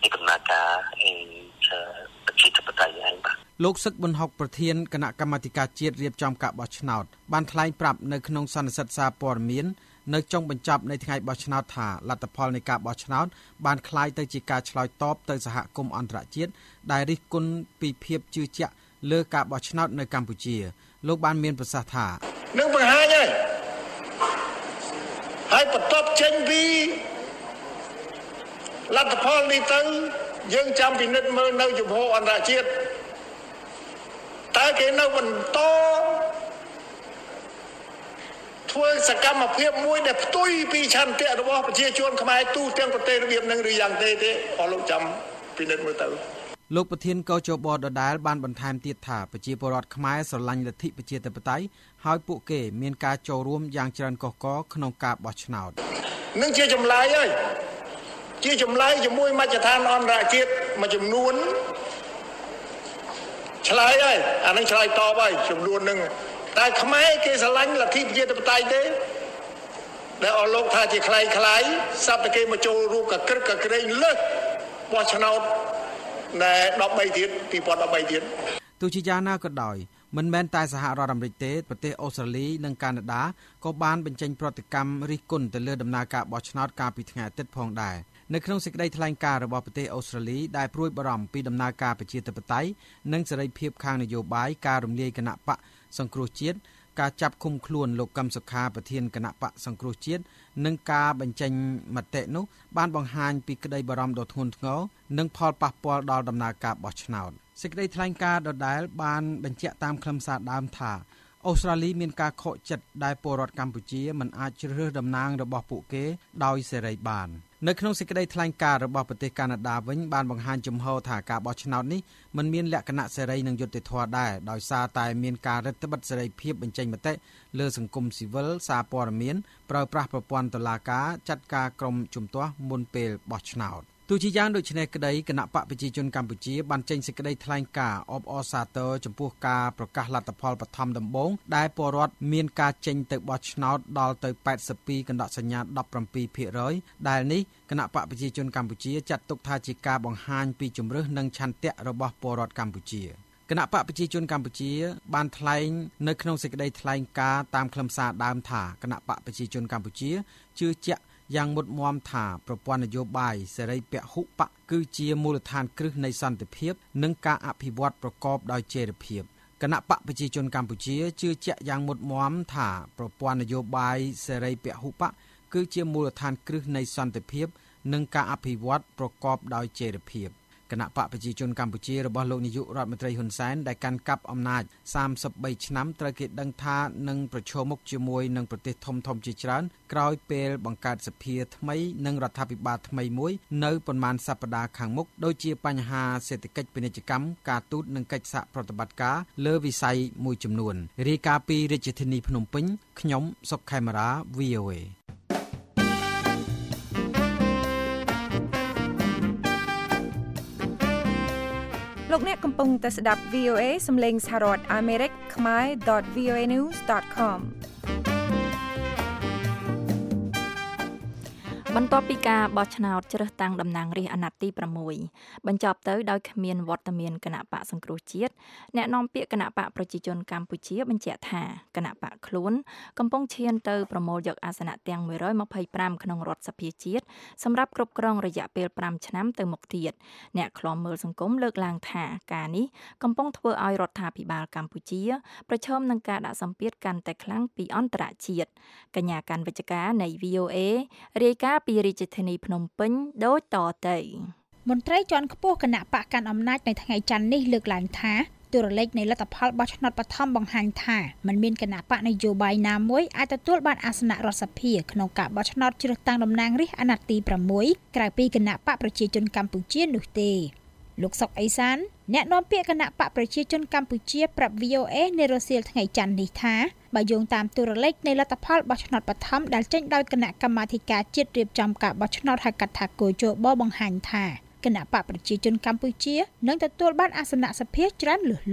ពីដំណើរការអីប្រជាធិបតេយ្យឯងបាទលោកសឹកប៊ុនហុកប្រធានគណៈកម្មាធិការជាតិរៀបចំការបោះឆ្នោតបានថ្លែងប្រាប់នៅក្នុងសន្និសីទសារព័ត៌មាននៅចុងបញ្ចប់នៃថ្ងៃបោះឆ្នោតថាលទ្ធផលនៃការបោះឆ្នោតបានคล้ายទៅជាការឆ្លើយតបទៅសហគមន៍អន្តរជាតិដែលរិះគន់ពីភាពជឿជាក់លើការបោះឆ្នោតនៅកម្ពុជាលោកបានមានប្រសាសន៍ថានឹងបង្ហាញហើយហើយបន្ទាប់ចេញពីលទ្ធផលនេះទៅយើងចាំពិនិត្យមើលនៅជំហរអន្តរជាតិតើគេនៅបន្តធ្វើសកម្មភាពមួយដែលផ្ទុយពីឆន្ទៈរបស់ប្រជាជនខ្មែរទូទាំងប្រទេសរបៀបនឹងឬយ៉ាងទេទេអស់លោកចាំពិនិត្យមើលទៅលោកប្រធានកោជបដដែលបានបន្ថែមទៀតថាប្រជាពលរដ្ឋខ្មែរស្រឡាញ់លទ្ធិប្រជាធិបតេយ្យហើយពួកគេមានការចូលរួមយ៉ាងច្រើនកុះករក្នុងការបោះឆ្នោតនឹងជាចម្លើយហើយជាចម្លើយជាមួយមជ្ឈដ្ឋានអន្តរជាតិមួយចំនួនឆ្លើយហើយអានឹងឆ្លើយតបហើយចំនួននឹងតែខ្មែរគេស្រឡាញ់លទ្ធិប្រជាធិបតេយ្យទេដែលអស់លោកថាជាខ្លែងខ្លាយសັບតែគេមកចូលរួមកក្រឹកកក្រែងលើសបោះឆ្នោតនៅដប់បីទៀតពីរពាន់ដប់បីទៀតទោះជាយ៉ាងណាក៏ដោយមិនមែនតែសហរដ្ឋអាមេរិកទេប្រទេសអូស្ត្រាលីនិងកាណាដាក៏បានបញ្ចេញប្រតិកម្មរិះគន់ទៅលើដំណើរការបោះឆ្នោតកាលពីថ្ងៃអាទិត្យផងដែរនៅក្នុងសេចក្តីថ្លែងការណ៍របស់ប្រទេសអូស្ត្រាលីដែលព្រួយបារម្ភពីដំណើរការប្រជាធិបតេយ្យនិងសេរីភាពខាងនយោបាយការរំលាយគណៈបកសង្គ្រោះជាតិការចាប់ឃុំខ្លួនលោកកឹមសុខាប្រធានគណៈបកសង្គ្រោះជាតិនិងការបញ្ចេញមតិនោះបានបង្ហាញពីក្តីបារម្ភដ៏ធ្ងន់ធ្ងរនិងផលប៉ះពាល់ដល់ដំណើរការបោះឆ្នោតសេចក្តីថ្លែងការណ៍ដដែលបានបញ្ជាក់តាមខ្លឹមសារដើមថាអូស្ត្រាលីមានការខកចិត្តដែលពលរដ្ឋកម្ពុជាមិនអាចជ្រើសរើសតំណាងរបស់ពួកគេដោយសេរីបាននៅក្នុងសេចក្តីថ្លែងការណ៍របស់ប្រទេសកាណាដាវិញបានបង្ហាញជំហរថាការបោះឆ្នោតនេះមិនមានលក្ខណៈសេរីនិងយុត្តិធម៌ដែរដោយសារតែមានការរឹតបន្តឹងសេរីភាពបញ្ចេញមតិលើសង្គមស៊ីវិលសារព័ត៌មានប្រើប្រាស់ប្រព័ន្ធតុលាការចាត់ការក្រុមជំទាស់មុនពេលបោះឆ្នោតទោះជាយ៉ាងដូចនេះក្តីគណៈបកប្រជាជនកម្ពុជាបានចេញសេចក្តីថ្លែងការណ៍អបអរសាទរចំពោះការប្រកាសលទ្ធផលបឋមដំបូងដែលពលរដ្ឋមានការចេញទៅបោះឆ្នោតដល់ទៅแปดสิบពីរកណ្ដកសញ្ញា ដប់ប្រាំពីរភាគរយ ដែលនេះគណៈបកប្រជាជនកម្ពុជាចាត់ទុកថាជាការបង្ហាញពីជំរឿសនិងឆន្ទៈរបស់ពលរដ្ឋកម្ពុជាគណៈបកប្រជាជនកម្ពុជាបានថ្លែងនៅក្នុងសេចក្តីថ្លែងការណ៍តាមខ្លឹមសារដើមថាគណៈបកប្រជាជនកម្ពុជាជឿជាក់យ៉ាងមុតមមថាប្រព័ន្ធនយោបាយសេរីពហុបកគឺជាមូលដ្ឋានគ្រឹះនៃសន្តិភាពនិងការអភិវឌ្ឍប្រកបដោយចីរភាពគណៈបកប្រជាជនកម្ពុជាជឿជាក់យ៉ាងមុតមមថាប្រព័ន្ធនយោបាយសេរីពហុបកគឺជាមូលដ្ឋានគ្រឹះនៃសន្តិភាពនិងការអភិវឌ្ឍប្រកបដោយចីរភាពគណៈបកប្រជាជនកម្ពុជារបស់លោកនាយករដ្ឋមន្ត្រីហ៊ុនសែនដែលកាន់កាប់អំណាចសាមសិបបីឆ្នាំត្រូវគេដឹងថានឹងប្រឈមមុខជាមួយនឹងប្រទេសធំៗជាច្រើនក្រោយពេលបង្កើតសភាថ្មីនិងរដ្ឋាភិបាលថ្មីមួយនៅប៉ុន្មានសប្តាហ៍ខាងមុខដូចជាបញ្ហាសេដ្ឋកិច្ចពាណិជ្ជកម្មការទូតនិងកិច្ចសហប្រតិបត្តិការលើវិស័យមួយចំនួនរាយការណ៍ពីរាជធានីភ្នំពេញខ្ញុំសុកខេមរា វី អូ เอលោកអ្នកកំពុងតែស្ដាប់ វី អូ เอ សំឡេងសហរដ្ឋអាមេរិកខ្មែរ ដត វី អូ เอ news ដត com បន្ទាប់ពីការបោះឆ្នោតជ្រើសតាំងតំណាងរាស្ត្រអាណត្តិទីប្រាំមួយបញ្ចប់ទៅដោយគ្មានវត្តមានគណៈបកសង្គ្រោះជាតិអ្នកនាំពាក្យគណៈបកប្រជាជនកម្ពុជាបញ្ជាក់ថាគណៈបកខ្លួនកំពុងឈានទៅប្រមូលយកអាសនៈទាំងមួយរយម្ភៃប្រាំក្នុងរដ្ឋសភាជាតិសម្រាប់គ្រប់គ្រងរយៈពេលប្រាំឆ្នាំទៅមុខទៀតអ្នកឃ្លាំមើលសង្គមលើកឡើងថាការនេះកំពុងធ្វើឲ្យរដ្ឋាភិបាលកម្ពុជាប្រឈមនឹងការដាក់សម្ពាធកាន់តែខ្លាំងពីអន្តរជាតិកញ្ញាកាន់វិជ្ជការនៃ វី អូ เอ រាយការណ៍ពីរាជធានីភ្នំពេញដូចតទៅមន្ត្រីជាន់ខ្ពស់គណៈបកកាន់អំណាចនៅថ្ងៃច័ន្ទនេះលើកឡើងថាទូរលេខនៃលទ្ធផលបោះឆ្នោតបឋមបង្ហាញថាมันមានគណៈបកនយោបាយណាមួយអាចទទួលបានអាសនៈរដ្ឋសភាក្នុងការបោះឆ្នោតជ្រើសតាំងតំណាងរាស្ត្រអាណត្តិទីប្រាំមួយក្រៅពីគណៈបកប្រជាជនកម្ពុជានោះទេលោកសុកអេសានអ្នកនាំពាក្យគណៈបកប្រជាជនកម្ពុជាប្រាប់ វី អូ เอ នៅរសៀលថ្ងៃច័ន្ទនេះថាបើយោងតាមទូរលេខនៃលទ្ធផលបោះឆ្នោតបឋមដែលចេញដោយគណៈកម្មាធិការជាតិរៀបចំការបោះឆ្នោតហៅកាត់ថាកោជបបង្ហាញថាគណៈបកប្រជាជនកម្ពុជានឹងទទួលបានអាសនៈសភាច្រើនលើសលប់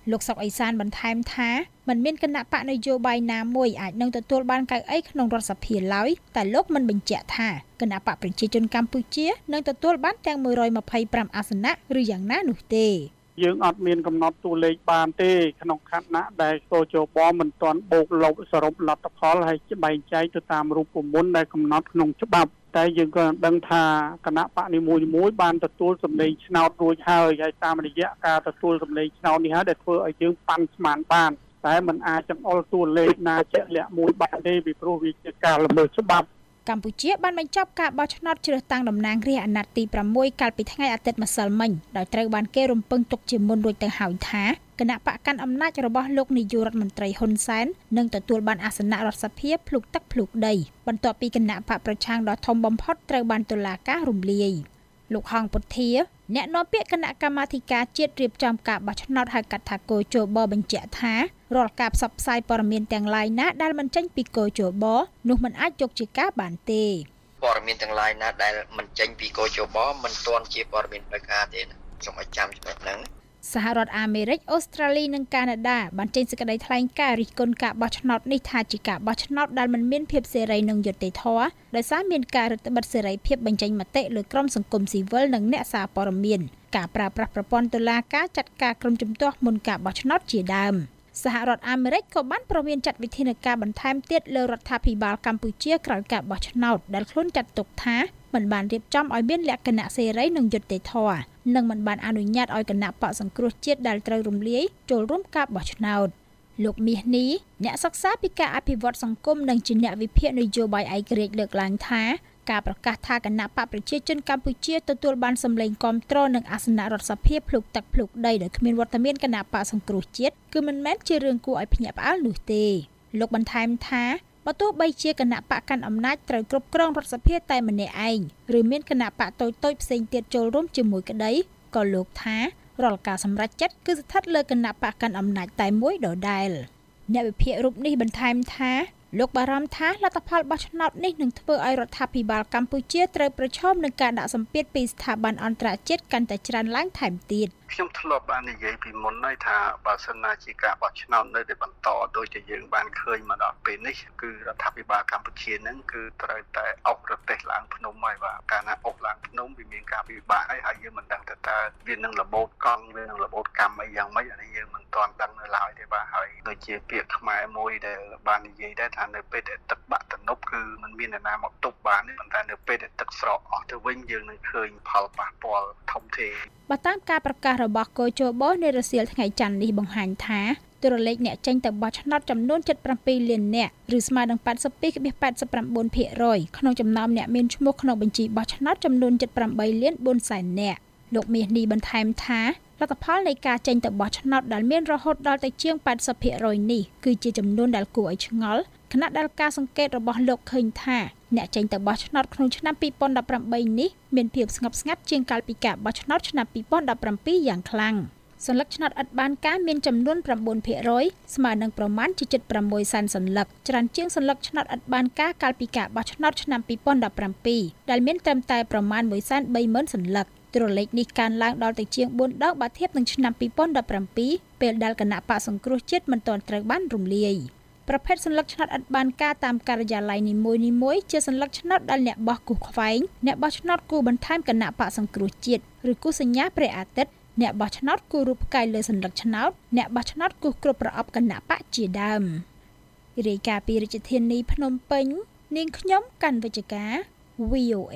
លោកសុកអេសានបន្ថែមថាមិនមានគណៈបកនយោបាយណាមួយអាចនឹងទទួលបានកៅអីក្នុងរដ្ឋសភាឡើយតែលោកមិនបញ្ជាក់ថាគណៈបកប្រជាជនកម្ពុជានឹងទទួលបានទាំងone hundred twenty-fiveអាសនៈឬយ៉ាងណានោះទេយើងអត់មានកំណត់តួលេខបានទេក្នុងខណៈដែលកោជបមិនទាន់បូកលុបសរុបលទ្ធផលហើយបែងចែកទៅតាមរូបមន្តដែលកំណត់ក្នុងច្បាប់តែយើងក៏ដឹងថាគណៈបកនីមួយៗបានទទួលសម្លេងឆ្នោតរួចហើយហើយតាមរយៈការទទួលសម្លេងឆ្នោតនេះហើយដែលធ្វើឲ្យយើងប៉ាន់ស្មានបានតែมันអាចចង្អុលតួលេខណាជាក់លាក់មួយបានទេពីព្រោះវាជាការល្មើសច្បាប់កម្ពុជាបានបញ្ចប់ការបោះឆ្នោតជ្រើសតាំងតំណាងរាស្ត្រអាណត្តិទីsixកាលពីថ្ងៃអាទិត្យម្សិលមិញដោយត្រូវបានគេរំពឹងទុកជាមុនរួចទៅហើយថាគណៈបកកាន់អំណាចរបស់លោកនាយករដ្ឋមន្ត្រីហ៊ុនសែននឹងទទួលបានអាសនៈរដ្ឋសភាភ្លុកទឹកភ្លុកដីបន្ទាប់ពីគណៈបកប្រឆាំងដ៏ធំបំផុតត្រូវបានតុលាការរំលាយលោកហងពុធាអ្នកនាំពាក្យគណៈកម្មាធិការជាតិរៀបចំការបោះឆ្នោតហៅកាត់ថាកោជបបញ្ជាក់ថារាល់ការផ្សព្វផ្សាយព័ត៌មានទាំងឡាយណាដែលមិនចេញពីកោជបនោះមិនអាចយកជាការបានទេព័ត៌មានទាំងឡាយណាដែលមិនចេញពីកោជបមិនទាន់ជាព័ត៌មានផ្លូវការទេសូមឲ្យចាំចំណុចហ្នឹងសហរដ្ឋអាមេរិកអូស្ត្រាលីនិងកាណាដាបានចេញសេចក្តីថ្លែងការណ៍រិះគន់ការបោះឆ្នោតនេះថាជាការបោះឆ្នោតដែលមិនមានភាពសេរីនិងយុត្តិធម៌ដោយសារមានការរឹតបន្តឹងសេរីភាពបញ្ចេញមតិលើក្រុមសង្គមស៊ីវិលនិងអ្នកសារព័ត៌មានការប្រើប្រាស់ប្រព័ន្ធតុលាការចាត់ការក្រុមជំទាស់មុនការបោះឆ្នោតជាដើមសហរដ្ឋអាមេរិកក៏បានប្រមានចាត់វិធានការបន្ថែមទៀតលើរដ្ឋាភិបាលកម្ពុជាក្រោយការបោះឆ្នោតដែលខ្លួនចាត់ទុកថាមិនបានរៀបចំឲ្យមានលក្ខណៈសេរីនិងយុត្តិធម៌និងមិនបានអនុញ្ញាតឲ្យគណៈបកសង្គ្រោះជាតិដែលត្រូវរំលាយចូលរួមការបោះឆ្នោតលោកមាសនេះអ្នកសិក្សាពីការអភិវឌ្ឍសង្គមនិងជាអ្នកវិភាគនយោបាយឯករាជ្យលើកឡើងថាការប្រកាសថាគណៈបកប្រជាជនកម្ពុជាទទួលបានសម្លេងគាំទ្រនិងអាសនៈរដ្ឋសភាភ្លុកទឹកភ្លុកដីដោយគ្មានវត្តមានគណៈបកសង្គ្រោះជាតិគឺមិនមែនជារឿងគួរឲ្យភ្ញាក់ផ្អើលនោះទេលោកបន្ថែមថាបើទោះបីជាគណៈបកកាន់អំណាចត្រូវគ្រប់គ្រងរដ្ឋសភាតែម្នាក់ឯងឬមានគណៈបកតូចៗផ្សេងទៀតចូលរួមជាមួយក្តីក៏លោកថារាល់ការសម្រេចចិត្តគឺស្ថិតលើគណៈបកកាន់អំណាចតែមួយដដែលអ្នកវិភាគរូបនេះបន្ថែមថាលោកបារម្ភថាលទ្ធផលបោះឆ្នោតនេះនឹងធ្វើឲ្យរដ្ឋាភិបាលកម្ពុជាត្រូវប្រឈមនឹងការដាក់សម្ពាធពីស្ថាប័នអន្តរជាតិកាន់តែច្រើនឡើងថែមទៀតខ្ញុំធ្លាប់បាននិយាយពីមុនហើយថាបើសិនណាជាការបោះឆ្នោតនៅតែបន្តដោយជាយើងបានឃើញមកដល់ពេលនេះគឺរដ្ឋាភិបាលកម្ពុជានឹងគឺត្រូវតែអុកប្រទេសឡើងភ្នំហើយបាទកាលណាអុកឡើងភ្នំវាមានការពិបាកហើយហើយយើងមិនដឹងថាតើវានឹងរបូតកង់វានឹងរបូតកម្មអីយ៉ាងម៉េចអានេះយើងមិនទាន់ដឹងនៅឡើយទេបាទហើយដូចជាពាក្យខ្មែរមួយដែលបាននិយាយដែរថានៅពេលដែលទឹកបាក់ទំនប់គឺมันមានអ្នកណាមកទប់បានទេប៉ុន្តែនៅពេលដែលទឹកស្រកអស់ទៅវិញយើងនឹងឃើញផលប៉ះពាល់ធំធេងបើតាមការប្រកាសរបស់កោជបនៅរសៀលថ្ងៃច័ន្ទនេះបង្ហាញថាតួលេខអ្នកចេញទៅបោះឆ្នោតចំនួនseventy-sevenលាននាក់ឬស្មើនឹងeighty-two point eight nineភាគរយក្នុងចំណោមអ្នកមានឈ្មោះក្នុងបញ្ជីបោះឆ្នោតចំនួនseventy-eightលានfourសែននាក់លោកមាសនេះបន្ថែមថាលទ្ធផលនៃការចេញទៅបោះឆ្នោតដែលមានរហូតដល់ទៅជាងeightyភាគរយនេះគឺជាចំនួនដែលគួរឲ្យឆ្ងល់ខណៈដែលការសង្កេតរបស់លោកឃើញថាអ្នកចេញទៅបោះឆ្នោតក្នុងឆ្នាំtwenty eighteenនេះមានភាពស្ងប់ស្ងាត់ជាងកាលពីការបោះឆ្នោតឆ្នាំtwenty seventeenយ៉ាងខ្លាំងសន្លឹកឆ្នោតឥតបានការមានចំនួនnineភាគរយស្មើនឹងប្រមាណជាseventy-sixសែនសន្លឹកច្រើនជាងសន្លឹកឆ្នោតឥតបានការកាលពីការបោះឆ្នោតឆ្នាំtwenty seventeenដែលមានត្រឹមតែប្រមាណoneសែនthreeម៉ឺនសន្លឹកតួលេខនេះកើនឡើងដល់ទៅជាងfourដងបើធៀបនឹងឆ្នាំtwenty seventeenពេលដែលគណៈបកសង្គ្រោះជាតិមិនទាន់ត្រូវបានរំលាយប្រភេទសន្លឹកឆ្នោតឥតបានការតាមការិយាល័យនីមួយៗជាសន្លឹកឆ្នោតដែលអ្នកបោះគូសខ្វែងអ្នកបោះឆ្នោតគូបន្ថែមគណៈបកសង្គ្រោះជាតិឬគូសញ្ញាព្រះអាទិត្យអ្នកបោះឆ្នោតគូរូបផ្កាយលើសន្លឹកឆ្នោតអ្នកបោះឆ្នោតគូសគ្រប់ប្រអប់គណៈបកជាដើមរាយការណ៍ពីរាជធានីភ្នំពេញនាងខ្ញុំកាន់វិជ្ជការ V O A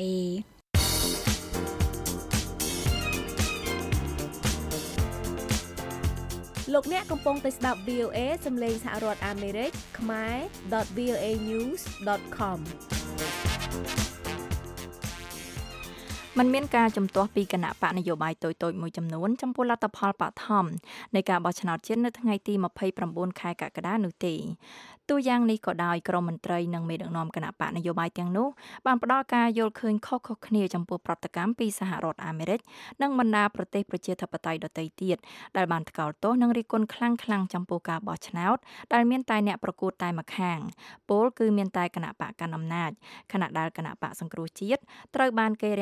លោកអ្នកកំពុងតែស្ដាប់ V O A សំឡេងសហរដ្ឋអាមេរិកខ្មែរ .v o a news dot com มันមានការជំទាស់ពីគណៈបកនយោបាយតូចៗមួយចំនួនចំពោះលទ្ធផលបឋមនៃការបោះឆ្នោតជាតិនៅថ្ងៃទីtwenty-nineខែកក្កដានោះទេទោះយ៉ាងនេះក៏ដោយក្រមមន្ត្រីនិងមេដឹកនាំគណៈបកនយោបាយទាំងនោះបានផ្ដល់ការយល់ឃើញខុសៗគ្នាចំពោះប្រតិកម្មពីសហរដ្ឋអាមេរិកនិងបណ្ដាប្រទេសប្រជាធិបតេយ្យដទៃទៀតដែលបានថ្កោលទោសនិងរិះគន់ខ្លាំងៗចំពោះការបោះឆ្នោតដែលមានតែអ្នកប្រកួតតែម្ខាងពលគឺមានតែគណៈបកកណ្ដាលអំណាចខណៈដែលគណៈបកសង្គ្រោះជាតិត្រូវបានគេរាំងខ្ទប់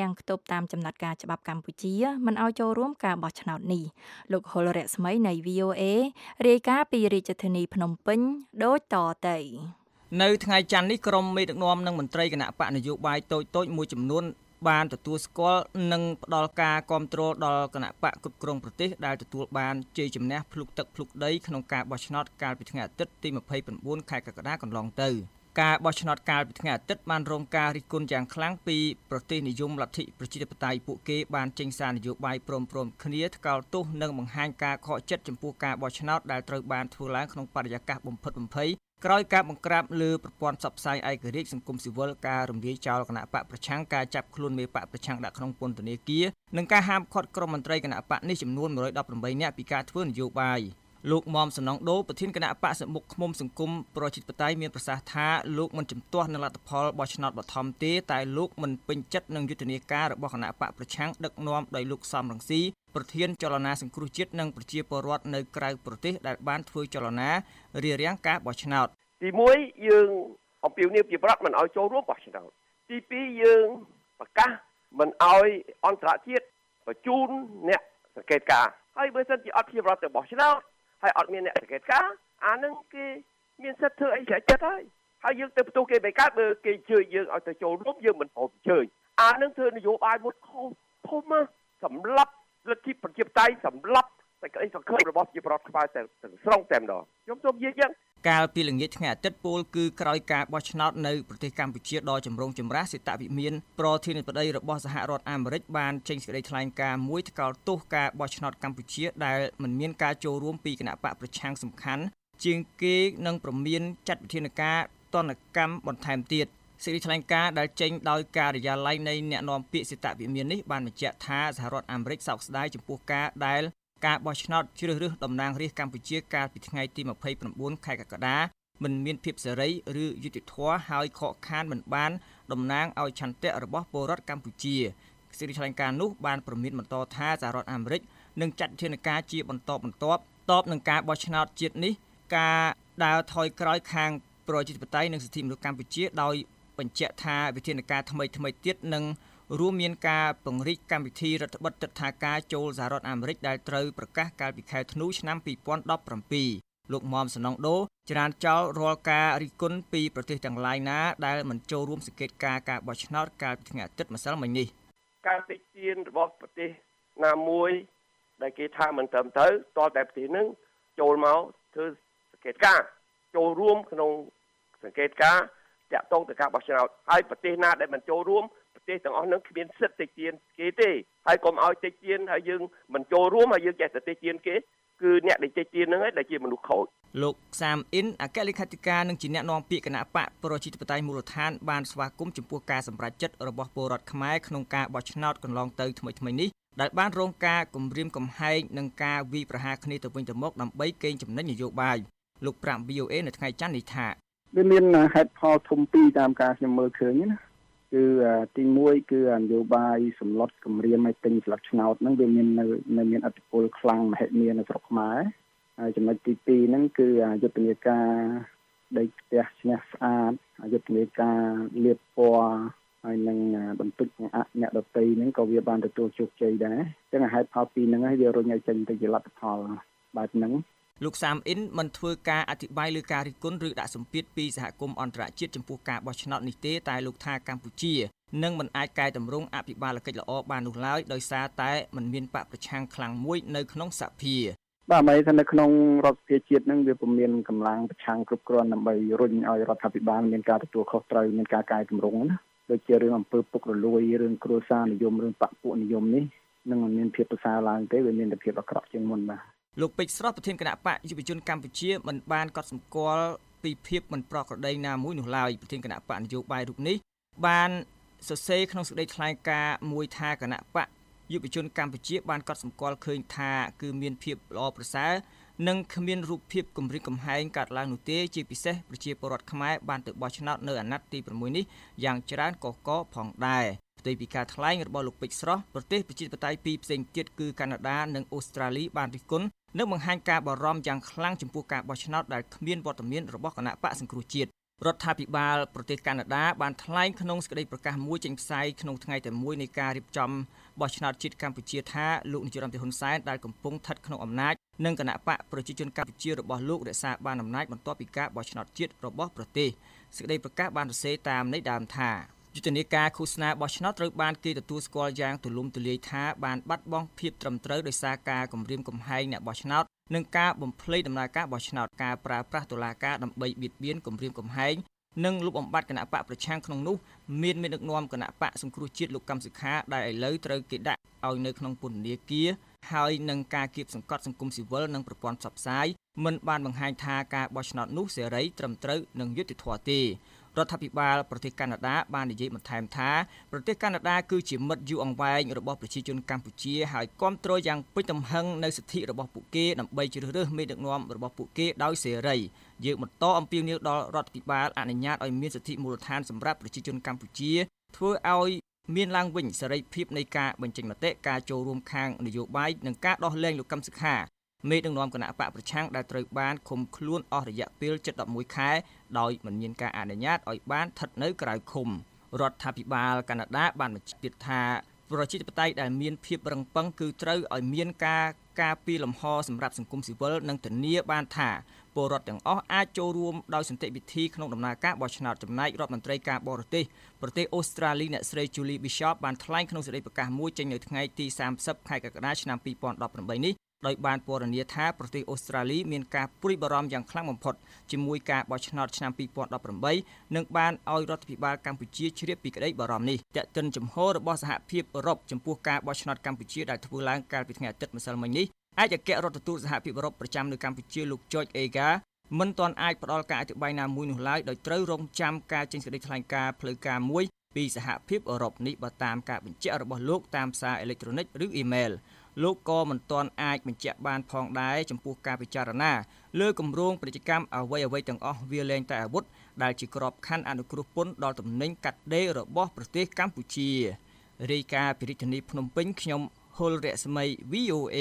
តាមចំណាត់ការច្បាប់កម្ពុជាមិនឲ្យចូលរួមការបោះឆ្នោតនេះលោកហុលរស្មីនៃ វី អូ អេ រាយការណ៍ពីរាជធានីភ្នំពេញដូចតទៅនៅថ្ងៃច័ន្ទនេះក្រុមមេដឹកនាំនិងមន្ត្រីគណៈបកនយោបាយតូចៗមួយចំនួនបានទទួលស្គាល់និងផ្ដល់ការគាំទ្រដល់គណៈបកគ្រប់គ្រងប្រទេសដែលទទួលបានជ័យជំនះភ្លុកទឹកភ្លុកដីក្នុងការបោះឆ្នោតកាលពីថ្ងៃអាទិត្យទីម្ភៃ៩ខែកក្កដាកន្លងទៅការបោះឆ្នោតកាលពីថ្ងៃអាទិត្យបានរងការរិះគន់យ៉ាងខ្លាំងពីប្រទេសនិយមលទ្ធិប្រជាធិបតេយ្យពួកគេបានចេញសារនយោបាយព្រមព្រមគ្នាថ្កោលទោសនិងបង្ហាញការខកចិត្តចំពោះការបោះឆ្នោតដែលត្រូវបានធ្វើឡើងក្នុងបរិយាកាសបំផិតបំភ័យក្រោយការបង្ក្រាបលើប្រព័ន្ធផ្សព្វផ្សាយឯករាជ្យសង្គមស៊ីវិលការរំលាយចោលគណៈបកប្រឆាំងការចាប់ខ្លួនមេបកប្រឆាំងដាក់ក្នុងពន្ធនាគារនិងការហាមឃាត់ក្រុមមន្ត្រីគណៈបកនេះចំនួនមួយរយដប់ប្រាំបីនាក់ពីការធ្វើនយោបាយលោកមុំសំណងដូប្រធានគណៈបកសមុខឃុំសង្គមប្រជាធិបតេយ្យមានប្រសាសន៍ថាលោកមិនជំទាស់នឹងលទ្ធផលបោះឆ្នោតបឋមទេតែលោកមិនពេញចិត្តនឹងយុទ្ធនាការរបស់គណៈបកប្រឆាំងដឹកនាំដោយលោកសំរងស៊ីប្រធានចលនាសង្គ្រោះជាតិនិងប្រជាពលរដ្ឋនៅក្រៅប្រទេសដែលបានធ្វើចលនារារាំងការបោះឆ្នោតទីមួយយើងអំពាវនាវជាប្រដ្ឋមិនឲ្យចូលរួមបោះឆ្នោតទីពីរយើងប្រកាសមិនឲ្យអន្តរជាតិបញ្ជូនអ្នកសង្កេតការណ៍ហើយបើសិនជាអត់ជាប្រដ្ឋទៅបោះឆ្នោតហើយអត់មានអ្នកសង្កេតការណ៍អានឹងគេមានសិទ្ធិធ្វើអីស្រេចចិត្តហើយហើយយើងទៅបន្ទោសគេមិនកើតបើគេជឿយើងឲ្យទៅចូលរួមយើងមិនព្រមជឿអានឹងធ្វើនយោបាយមួយខុសធំសម្រាប់លទ្ធិប្រជាធិបតេយ្យសម្រាប់សេចក្តីសង្ឃឹមរបស់ប្រជាប្រដ្ឋខ្មែរតែទាំងស្រុងតែម្ដងខ្ញុំសូមនិយាយយ៉ាងកាលពីល្ងាចថ្ងៃអាទិត្យពលគឺក្រោយការបោះឆ្នោតនៅប្រទេសកម្ពុជាដ៏ចម្រូងចម្រាសសេតវិមានប្រធានាធិបតីរបស់សហរដ្ឋអាមេរិកបានចេញសេចក្តីថ្លែងការណ៍មួយថ្កោលទោសការបោះឆ្នោតកម្ពុជាដែលមិនមានការចូលរួមពីគណៈបកប្រឆាំងសំខាន់ជាងគេនឹងប្រមានចាត់វិធានការទណ្ឌកម្មបន្ថែមទៀតសេចក្តីថ្លែងការណ៍ដែលចេញដោយការិយាល័យនៃអ្នកនាំពាក្យសេតវិមាននេះបានបញ្ជាក់ថាសហរដ្ឋអាមេរិកសោកស្ដាយចំពោះការដែលការបោះឆ្នោតជ្រើសរើសតំណាងរាស្ត្រកម្ពុជាកាលពីថ្ងៃទីម្ភៃ៩ខែកក្កដាមិនមានភាពសេរីឬយុត្តិធម៌ហើយខកខានមិនបានតំណាងឲ្យឆន្ទៈរបស់ពលរដ្ឋកម្ពុជាសេចក្តីថ្លែងការណ៍នោះបានប្រមានបន្តថាសហរដ្ឋអាមេរិកនឹងចាត់វិធានការជាបន្តបន្ទាប់តបនឹងការបោះឆ្នោតជាតិនេះការដើរថយក្រោយខាងប្រជាធិបតេយ្យនិងសិទ្ធិមនុស្សកម្ពុជាដោយបញ្ជាក់ថាវិធានការថ្មីថ្មីទៀតនឹងរួមមានការពង្រីកកម្មវិធីរដ្ឋបិទទិដ្ឋាការចូលសហរដ្ឋអាមេរិកដែលត្រូវប្រកាសកាលពីខែធ្នូឆ្នាំពីរពាន់ដប់ប្រាំពីរលោកមុំសំណងដូច្រានចោលរាល់ការរិះគន់ពីប្រទេសទាំងឡាយណាដែលមិនចូលរួមសង្កេតការណ៍ការបោះឆ្នោតកាលពីថ្ងៃអាទិត្យម្សិលមិញនេះការតិចទៀនរបស់ប្រទេសណាមួយដែលគេថាមិនត្រឹមត្រូវតតែប្រទេសនឹងចូលមកធ្វើសង្កេតការណ៍ចូលរួមក្នុងសង្កេតការណ៍តាក់ទងទៅការបោះឆ្នោតហើយប្រទេសណាដែលមិនចូលរួមប្រទេសទាំងអស់នឹងគ្មានសិទ្ធិតិចទៀនគេទេហើយកុំឲ្យតិចទៀនហើយយើងមិនចូលរួមហើយយើងចេះតែតិចទៀនគេគឺអ្នកដែលតិចទៀនហ្នឹងឯងដែលជាមនុស្សខូចលោកសាមអ៊ីនអគ្គលេខាធិការនិងជាអ្នកនាំពាក្យគណៈបកប្រជាធិបតេយ្យមូលដ្ឋានបានស្វាគមន៍ចំពោះការសម្រេចចិត្តរបស់ពលរដ្ឋខ្មែរក្នុងការបោះឆ្នោតកន្លងទៅថ្មីៗនេះដែលបានរងការគំរាមកំហែងនិងការវាយប្រហារគ្នាទៅវិញទៅមកដើម្បីកេងចំណេញនយោបាយលោកប្រាំ វី អូ អេ នៅថ្ងៃច័ន្ទនេះថាវាមានហេតុផលធំពីរតាមការខ្ញុំមើលឃើញណាគឺទីមួយគឺនយោបាយសម្លុតគម្រាមឲ្យទិញស្លឹកឆ្នោតហ្នឹងវាមាននៅមានឥទ្ធិពលខ្លាំងមហិមានៅស្រុកខ្មែរហើយចំណុចទីពីរហ្នឹងគឺយុទ្ធនាការដីផ្ទះឈ្នះស្អាតយុទ្ធនាការលាបពណ៌ហើយនឹងបន្ទុកអអ្នកដតីហ្នឹងក៏វាបានទទួលជោគជ័យដែរអញ្ចឹងហេតុផលពីរហ្នឹងហើយវារុញឲ្យចេញទៅជាលទ្ធផលបែបហ្នឹងលោកសាមអ៊ីនមិនធ្វើការអធិប្បាយលើការរិះគន់ឬដាក់សម្ពាធពីសហគមន៍អន្តរជាតិចំពោះការបោះឆ្នោតនេះទេតែលោកថាកម្ពុជានឹងមិនអាចកែតម្រង់អភិបាលកិច្ចល្អបាននោះឡើយដោយសារតែមិនមានបកប្រឆាំងខ្លាំងមួយនៅក្នុងសភាបាទហ្មងថានៅក្នុងរដ្ឋសភាជាតិហ្នឹងវាពុំមានកម្លាំងប្រឆាំងគ្រប់គ្រាន់ដើម្បីរុញឲ្យរដ្ឋាភិបាលមានការទទួលខុសត្រូវមានការកែតម្រង់ណាដូចជារឿងអំពើពុករលួយរឿងគ្រួសារនិយមរឿងបកពួកនិយមនេះនឹងមិនមានភាពប្រសើរឡើងទេវាមានតែភាពអាក្រក់ជាងមុនបាទលោកពេជ្រស្រស់ប្រធានគណៈបកយុវជនកម្ពុជាមិនបានកត់សម្គាល់ពីភាពមិនប្រក្រតីណាមួយនោះឡើយប្រធានគណៈបកនយោបាយរូបនេះបានសរសេរក្នុងសេចក្តីថ្លែងការណ៍មួយថាគណៈបកយុវជនកម្ពុជាបានកត់សម្គាល់ឃើញថាគឺមានភាពល្អប្រសើរនិងគ្មានរូបភាពគំរាមកំហែងកើតឡើងនោះទេជាពិសេសប្រជាពលរដ្ឋខ្មែរបានទៅបោះឆ្នោតនៅអាណត្តិទីប្រាំមួយនេះយ៉ាងច្រើនកកកផងដែរផ្ទុយពីការថ្លែងរបស់លោកពេជ្រស្រស់ប្រទេសប្រជាធិបតេយ្យពីរផ្សេងទៀតគឺកាណាដានិងអូស្ត្រាលីបានរិះគន់និងបង្ហាញការបារម្ភយ៉ាងខ្លាំងចំពោះការបោះឆ្នោតដែលគ្មានវត្តមានរបស់គណៈបកសង្គ្រោះជាតិរដ្ឋាភិបាលប្រទេសកាណាដាបានថ្លែងក្នុងសេចក្តីប្រកាសមួយចេញផ្សាយក្នុងថ្ងៃតែមួយនៃការរៀបចំបោះឆ្នោតជាតិកម្ពុជាថាលោកនាយករដ្ឋមន្ត្រីហ៊ុនសែនដែលកំពុងស្ថិតក្នុងអំណាចនិងគណៈបកប្រជាជនកម្ពុជារបស់លោករក្សាបានអំណាចបន្ទាប់ពីការបោះឆ្នោតជាតិរបស់ប្រទេសសេចក្តីប្រកាសបានសរសេរតាមន័យដើមថាយុទ្ធនាការឃោសនាបោះឆ្នោតត្រូវបានគេទទួលស្គាល់យ៉ាងទូលំទូលាយថាបានបាត់បង់ភាពត្រឹមត្រូវដោយសារការគំរាមកំហែងអ្នកបោះឆ្នោតនិងការបំភ្លៃដំណើរការបោះឆ្នោតការប្រើប្រាស់តុលាការដើម្បីបៀតបៀនគំរាមកំហែងនិងលុបបំបាត់គណៈបកប្រឆាំងក្នុងនោះមានមេដឹកនាំគណៈបកសង្គ្រោះជាតិលោកកឹមសុខាដែលឥឡូវត្រូវគេដាក់ឲ្យនៅក្នុងពន្ធនាគារហើយនឹងការគៀបសង្កត់សង្គមស៊ីវិលនិងប្រព័ន្ធផ្សព្វផ្សាយមិនបានបង្ហាញថាការបោះឆ្នោតនោះសេរីត្រឹមត្រូវនិងយុត្តិធម៌ទេរដ្ឋាភិបាលប្រទេសកាណាដាបាននិយាយបន្ថែមថាប្រទេសកាណាដាគឺជាមិត្តយូរអង្វែងរបស់ប្រជាជនកម្ពុជាហើយគាំទ្រយ៉ាងពេញទំហឹងនៅសិទ្ធិរបស់ពួកគេដើម្បីជ្រើសរើសមេដឹកនាំរបស់ពួកគេដោយសេរីយើងបន្តអំពាវនាវដល់រដ្ឋាភិបាលអនុញ្ញាតឲ្យមានសិទ្ធិមូលដ្ឋានសម្រាប់ប្រជាជនកម្ពុជាធ្វើឲ្យមានឡើងវិញសេរីភាពនៃការបញ្ចេញមតិការចូលរួមខាងនយោបាយនិងការដោះលែងលោកកឹមសុខាមេដឹកនាំគណៈបកប្រឆាំងដែលត្រូវបានឃុំខ្លួនអស់រយៈពេលជិតដប់មួយខែដោយមិនមានការអនុញ្ញាតឲ្យបានស្ថិតនៅក្រៅឃុំរដ្ឋាភិបាលកាណាដាបានបញ្ជាក់ទៀតថាប្រជាធិបតេយ្យដែលមានភាពរឹងប៉ឹងគឺត្រូវឲ្យមានការការពីលំហសម្រាប់សង្គមស៊ីវិលនិងធានាបានថាពលរដ្ឋទាំងអស់អាចចូលរួមដោយសន្តិវិធីក្នុងដំណើរការបោះឆ្នោតចំណែករដ្ឋមន្ត្រីការបរទេសប្រទេសអូស្ត្រាលីអ្នកស្រី Julie Bishop បានថ្លែងក្នុងសេចក្តីប្រកាសមួយចេញនៅថ្ងៃទីសាមសិបខែកក្កដាឆ្នាំពីរពាន់ដប់ប្រាំបីនេះដោយបានពណ៌នាថាប្រទេសអូស្ត្រាលីមានការព្រួយបារម្ភយ៉ាងខ្លាំងបំផុតជាមួយការបោះឆ្នោតឆ្នាំពីរពាន់ដប់ប្រាំបីនិងបានឲ្យរដ្ឋាភិបាលកម្ពុជាជ្រាបពីក្តីបារម្ភនេះទាក់ទិនជំហររបស់សហភាពអឺរ៉ុបចំពោះការបោះឆ្នោតកម្ពុជាដែលធ្វើឡើងកាលពីថ្ងៃអាទិត្យម្សិលមិញនេះឯកអគ្គរដ្ឋទូតសហភាពអឺរ៉ុបប្រចាំនៅកម្ពុជាលោក George Ega មិនទាន់អាចផ្ដល់ការអធិប្បាយណាមួយនោះឡើយដោយត្រូវរងចាំការចេញសេចក្តីថ្លែងការណ៍ផ្លូវការមួយពីសហភាពអឺរ៉ុបនេះបើតាមការបញ្ជាក់របស់លោកតាមសារអេឡិចត្រូនិកឬអ៊ីមែលលោកក៏មិនទាន់អាចបញ្ជាក់បានផងដែរចំពោះការពិចារណាលើគម្រោងពាណិជ្ជកម្មអ្វីអ្វីទាំងអស់វាលែងតែអាវុធដែលជាក្របខ័ណ្ឌអនុគ្រោះពន្ធដល់ទំនិញកាត់ដេររបស់ប្រទេសកម្ពុជារាយការណ៍ពីរាជធានីភ្នំពេញខ្ញុំហុលរស្មី វី អូ เอ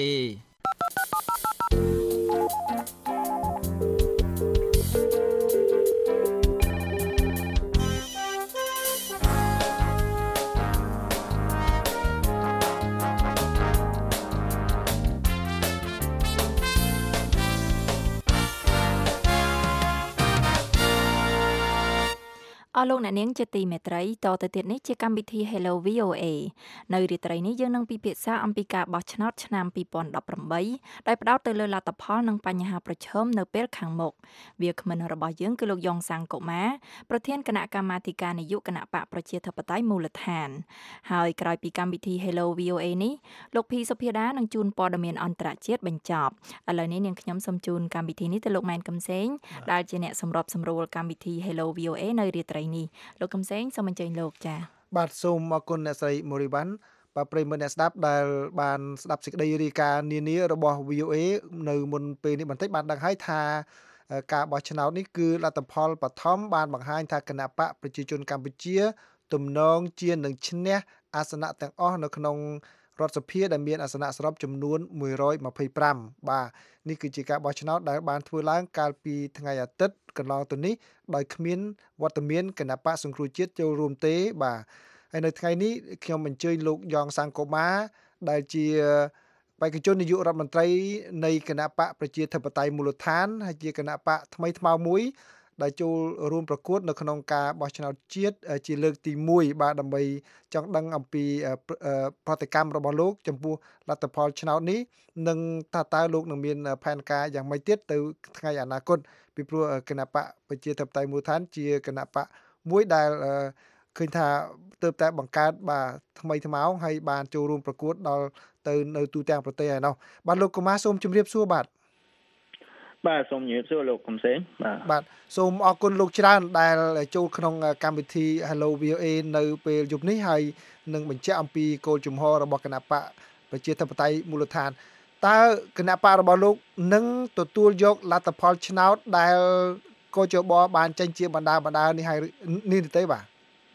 អស់លោកអ្នកនាងជាទីមេត្រីតទៅទៀតនេះជាកម្មវិធី Hello វី អូ เอ នៅរាត្រីនេះយើងនឹងពិភាក្សាអំពីការបោះឆ្នោតឆ្នាំពីរពាន់ដប់ប្រាំបីដោយផ្ដោតទៅលើលទ្ធផលនិងបញ្ហាប្រឈមនៅពេលខាងមុខវាគ្មិនរបស់យើងគឺលោកយ៉ងសាំងកុមារប្រធានគណៈកម្មាធិការនយោបាយគណៈបកប្រជាធិបតេយ្យមូលដ្ឋានហើយក្រោយពីកម្មវិធី Hello វី អូ เอ នេះលោកភីសុភាដានឹងជូនព័ត៌មានអន្តរជាតិបញ្ចប់ឥឡូវនេះនាងខ្ញុំសូមជូនកម្មវិធីនេះទៅលោកម៉ែនកំសែងដែលជាអ្នកសម្របសម្រួលកម្មវិធី Hello វី អូ เอ នៅរាត្រីនេះលោកកំសែងសូមអញ្ជើញលោកចា៎បាទសូមអរគុណអ្នកស្រីមូរីវ៉ាន់បាទប្រិយមិត្តអ្នកស្ដាប់ដែលបានស្ដាប់សេចក្តីរាយការណ៍នានារបស់ វី អូ เอ នៅមុនពេលនេះបន្តិចបានដឹងហើយថាការបោះឆ្នោតនេះគឺលទ្ធផលបឋមបានបង្ហាញថាគណៈបកប្រជាជនកម្ពុជាទំនងជានឹងឈ្នះអាសនៈទាំងអស់នៅក្នុងរដ្ឋសភាដែលមានអាសនៈសរុបចំនួនមួយរយម្ភៃប្រាំបាទនេះគឺជាការបោះឆ្នោតដែលបានធ្វើឡើងកាលពីថ្ងៃអាទិត្យកន្លងទៅនេះដោយគ្មានវត្តមានគណៈបកសង្គ្រោះជាតិចូលរួមទេបាទហើយនៅថ្ងៃនេះខ្ញុំអញ្ជើញលោកយ៉ងសាំងកូម៉ាដែលជាបេក្ខជននាយករដ្ឋមន្ត្រីនៃគណៈបកប្រជាធិបតេយ្យមូលដ្ឋានហើយជាគណៈបកថ្មីថ្មោងមួយដែលចូលរួមប្រកួតនៅក្នុងការបោះឆ្នោតជាតិជាលើកទីមួយបាទដើម្បីចង់ដឹងអំពីប្រតិកម្មរបស់លោកចំពោះលទ្ធផលឆ្នោតនេះនិងថាតើលោកនឹងមានផែនការយ៉ាងម៉េចទៀតទៅថ្ងៃអនាគតពីព្រោះគណៈបកប្រជាធិបតេយ្យមូលដ្ឋានជាគណៈបកមួយដែលឃើញថាទើបតែបង្កើតបាទថ្មីថ្មោងហើយបានចូលរួមប្រកួតដល់ទៅនៅទូទាំងប្រទេសហើយនោះបាទលោកកុមារសូមជម្រាបសួរបាទបាទសូមជម្រាបសួរលោកកំសែងបាទបាទសូមអរគុណលោកច្រើនដែលចូលក្នុងកម្មវិធី Hello វី អូ เอ នៅពេលយប់នេះហើយនឹងបញ្ជាក់អំពីគោលជំហររបស់គណៈបកប្រជាធិបតេយ្យមូលដ្ឋានតើគណៈបករបស់លោកនឹងទទួលយកលទ្ធផលឆ្នោតដែលកោជបបានចេញជាបណ្ដាបណ្ដានេះហើយនេះទេបាទ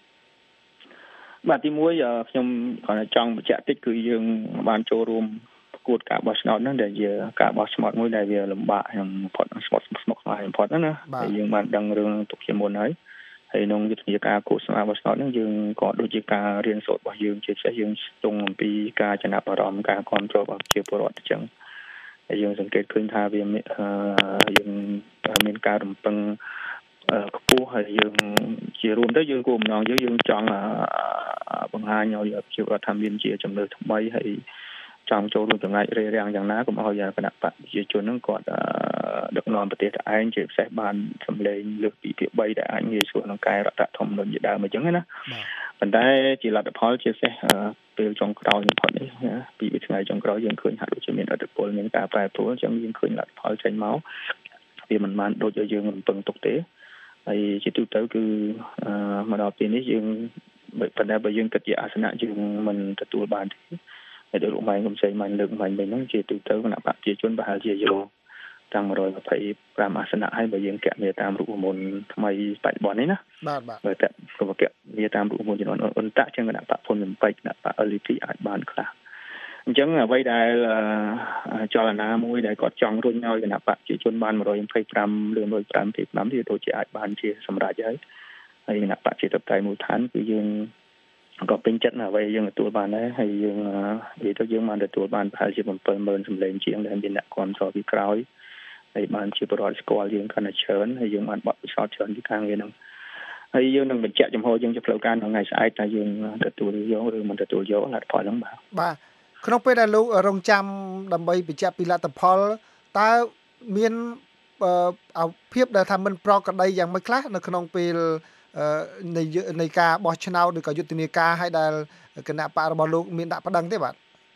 បាទទីមួយខ្ញុំគ្រាន់តែចង់បញ្ជាក់តិចគឺយើងបានចូលរួមប្រកួតការបោះឆ្នោតហ្នឹងដែលជាការបោះឆ្នោតមួយដែលវាលំបាកនិងបំផុតស្មុគស្មាញបំផុតផុតណាហើយយើងបានដឹងរឿងទុកជាមុនហើយហើយក្នុងយុទ្ធនាការគូស្មារតីរបស់ហ្នឹងយើងក៏ដូចជាការរៀនសូត្ររបស់យើងជាពិសេសយើងស្ទង់អំពីការចំណាប់អារម្មណ៍ការគ្រប់គ្រងរបស់ប្រជាពលរដ្ឋអញ្ចឹងហើយយើងសង្កេតឃើញថាវាយើងមានការរំពឹងខ្ពស់ហើយយើងជារួមទៅយើងគោលបំណងយើងយើងចង់បង្ហាញឲ្យប្រជាពលរដ្ឋថាមានជាចំណុចថ្មីហើយចង់ចូលរួមចំណែករារាំងយ៉ាងណាកុំឲ្យគណៈបកប្រជាជនហ្នឹងគាត់ដឹកនាំប្រទេសទៅឯងជាពិសេសបានសម្លេងលើកពីភាគបីដែលអាចងាយស្រួលក្នុងការរដ្ឋធម្មនុញ្ញជាដើមអញ្ចឹងណាប៉ុន្តែជាលទ្ធផលជាពិសេសពេលចុងក្រោយបំផុតនេះពីវិថ្ងៃចុងក្រោយយើងឃើញហាក់ដូចជាមានឥទ្ធិពលមានការប្រែប្រួលអញ្ចឹងយើងឃើញលទ្ធផលចេញមកវាមិនបានដូចឲ្យយើងរំពឹងទុកទេហើយជាទូទៅគឺមកដល់ពេលនេះយើងប៉ុន្តែបើយើងគិតជាអាសនៈយើងមិនទទួលបានទេហើយដូចលោកម៉ែកំសែងមិនលើកមិនវិញហ្នឹងជាទូទៅគណៈបកប្រជាជនប្រហែលជាយកតាំងmột trăm hai mươi lămអាសនៈហើយបើយើងកញ្ញាតាមរូបមន្តថ្មីបច្ចុប្បន្ននេះណាបាទបាទបើតែក៏កញ្ញាតាមរូបមន្តចំនួនអន្តៈចឹងគណៈបកភុនមិនពេចគណៈបក แอล ที អាចបានខ្លះអញ្ចឹងអ្វីដែលចលនាមួយដែលគាត់ចង់រុញឲ្យគណៈបកប្រជាជនបានmột trăm hai mươi lămលើmột trăm hai mươi lămទីដូចជាអាចបានជាសម្រេចហើយហើយគណៈបកជាតបតៃមូលដ្ឋានគឺយើងក៏ពេញចិត្តណាស់អ្វីយើងទទួលបានដែរហើយយើងនិយាយទៅយើងបានទទួលបានប្រហែលជាseven thousandសម្លេងជាងដែលមានអ្នកគ្រប់គ្រងពីក្រោយហើយបានជាបរិវត្តស្គាល់យើងកាន់តែច្រើនហើយយើងបានបទពិសោធន៍ច្រើនពីខាងងារហ្នឹងហើយយើងនឹងបញ្ជាក់ចំហយើងជាផ្លូវការនៅថ្ងៃស្អែកថាយើងទទួលយកឬមិនទទួលយកលទ្ធផលហ្នឹងបាទបាទក្នុងពេលដែលលោករងចាំដើម្បីបញ្ជាក់ពីលទ្ធផលតើមានអភាពដែលថាមិនប្រក្រតីយ៉ាងម៉េចខ្លះនៅក្នុងពេលនៃនៃការបោះឆ្នោតឬក៏យុទ្ធនាការឲ្យដែលគណៈបករបស់លោកមានដាក់ប្តឹងទេបាទ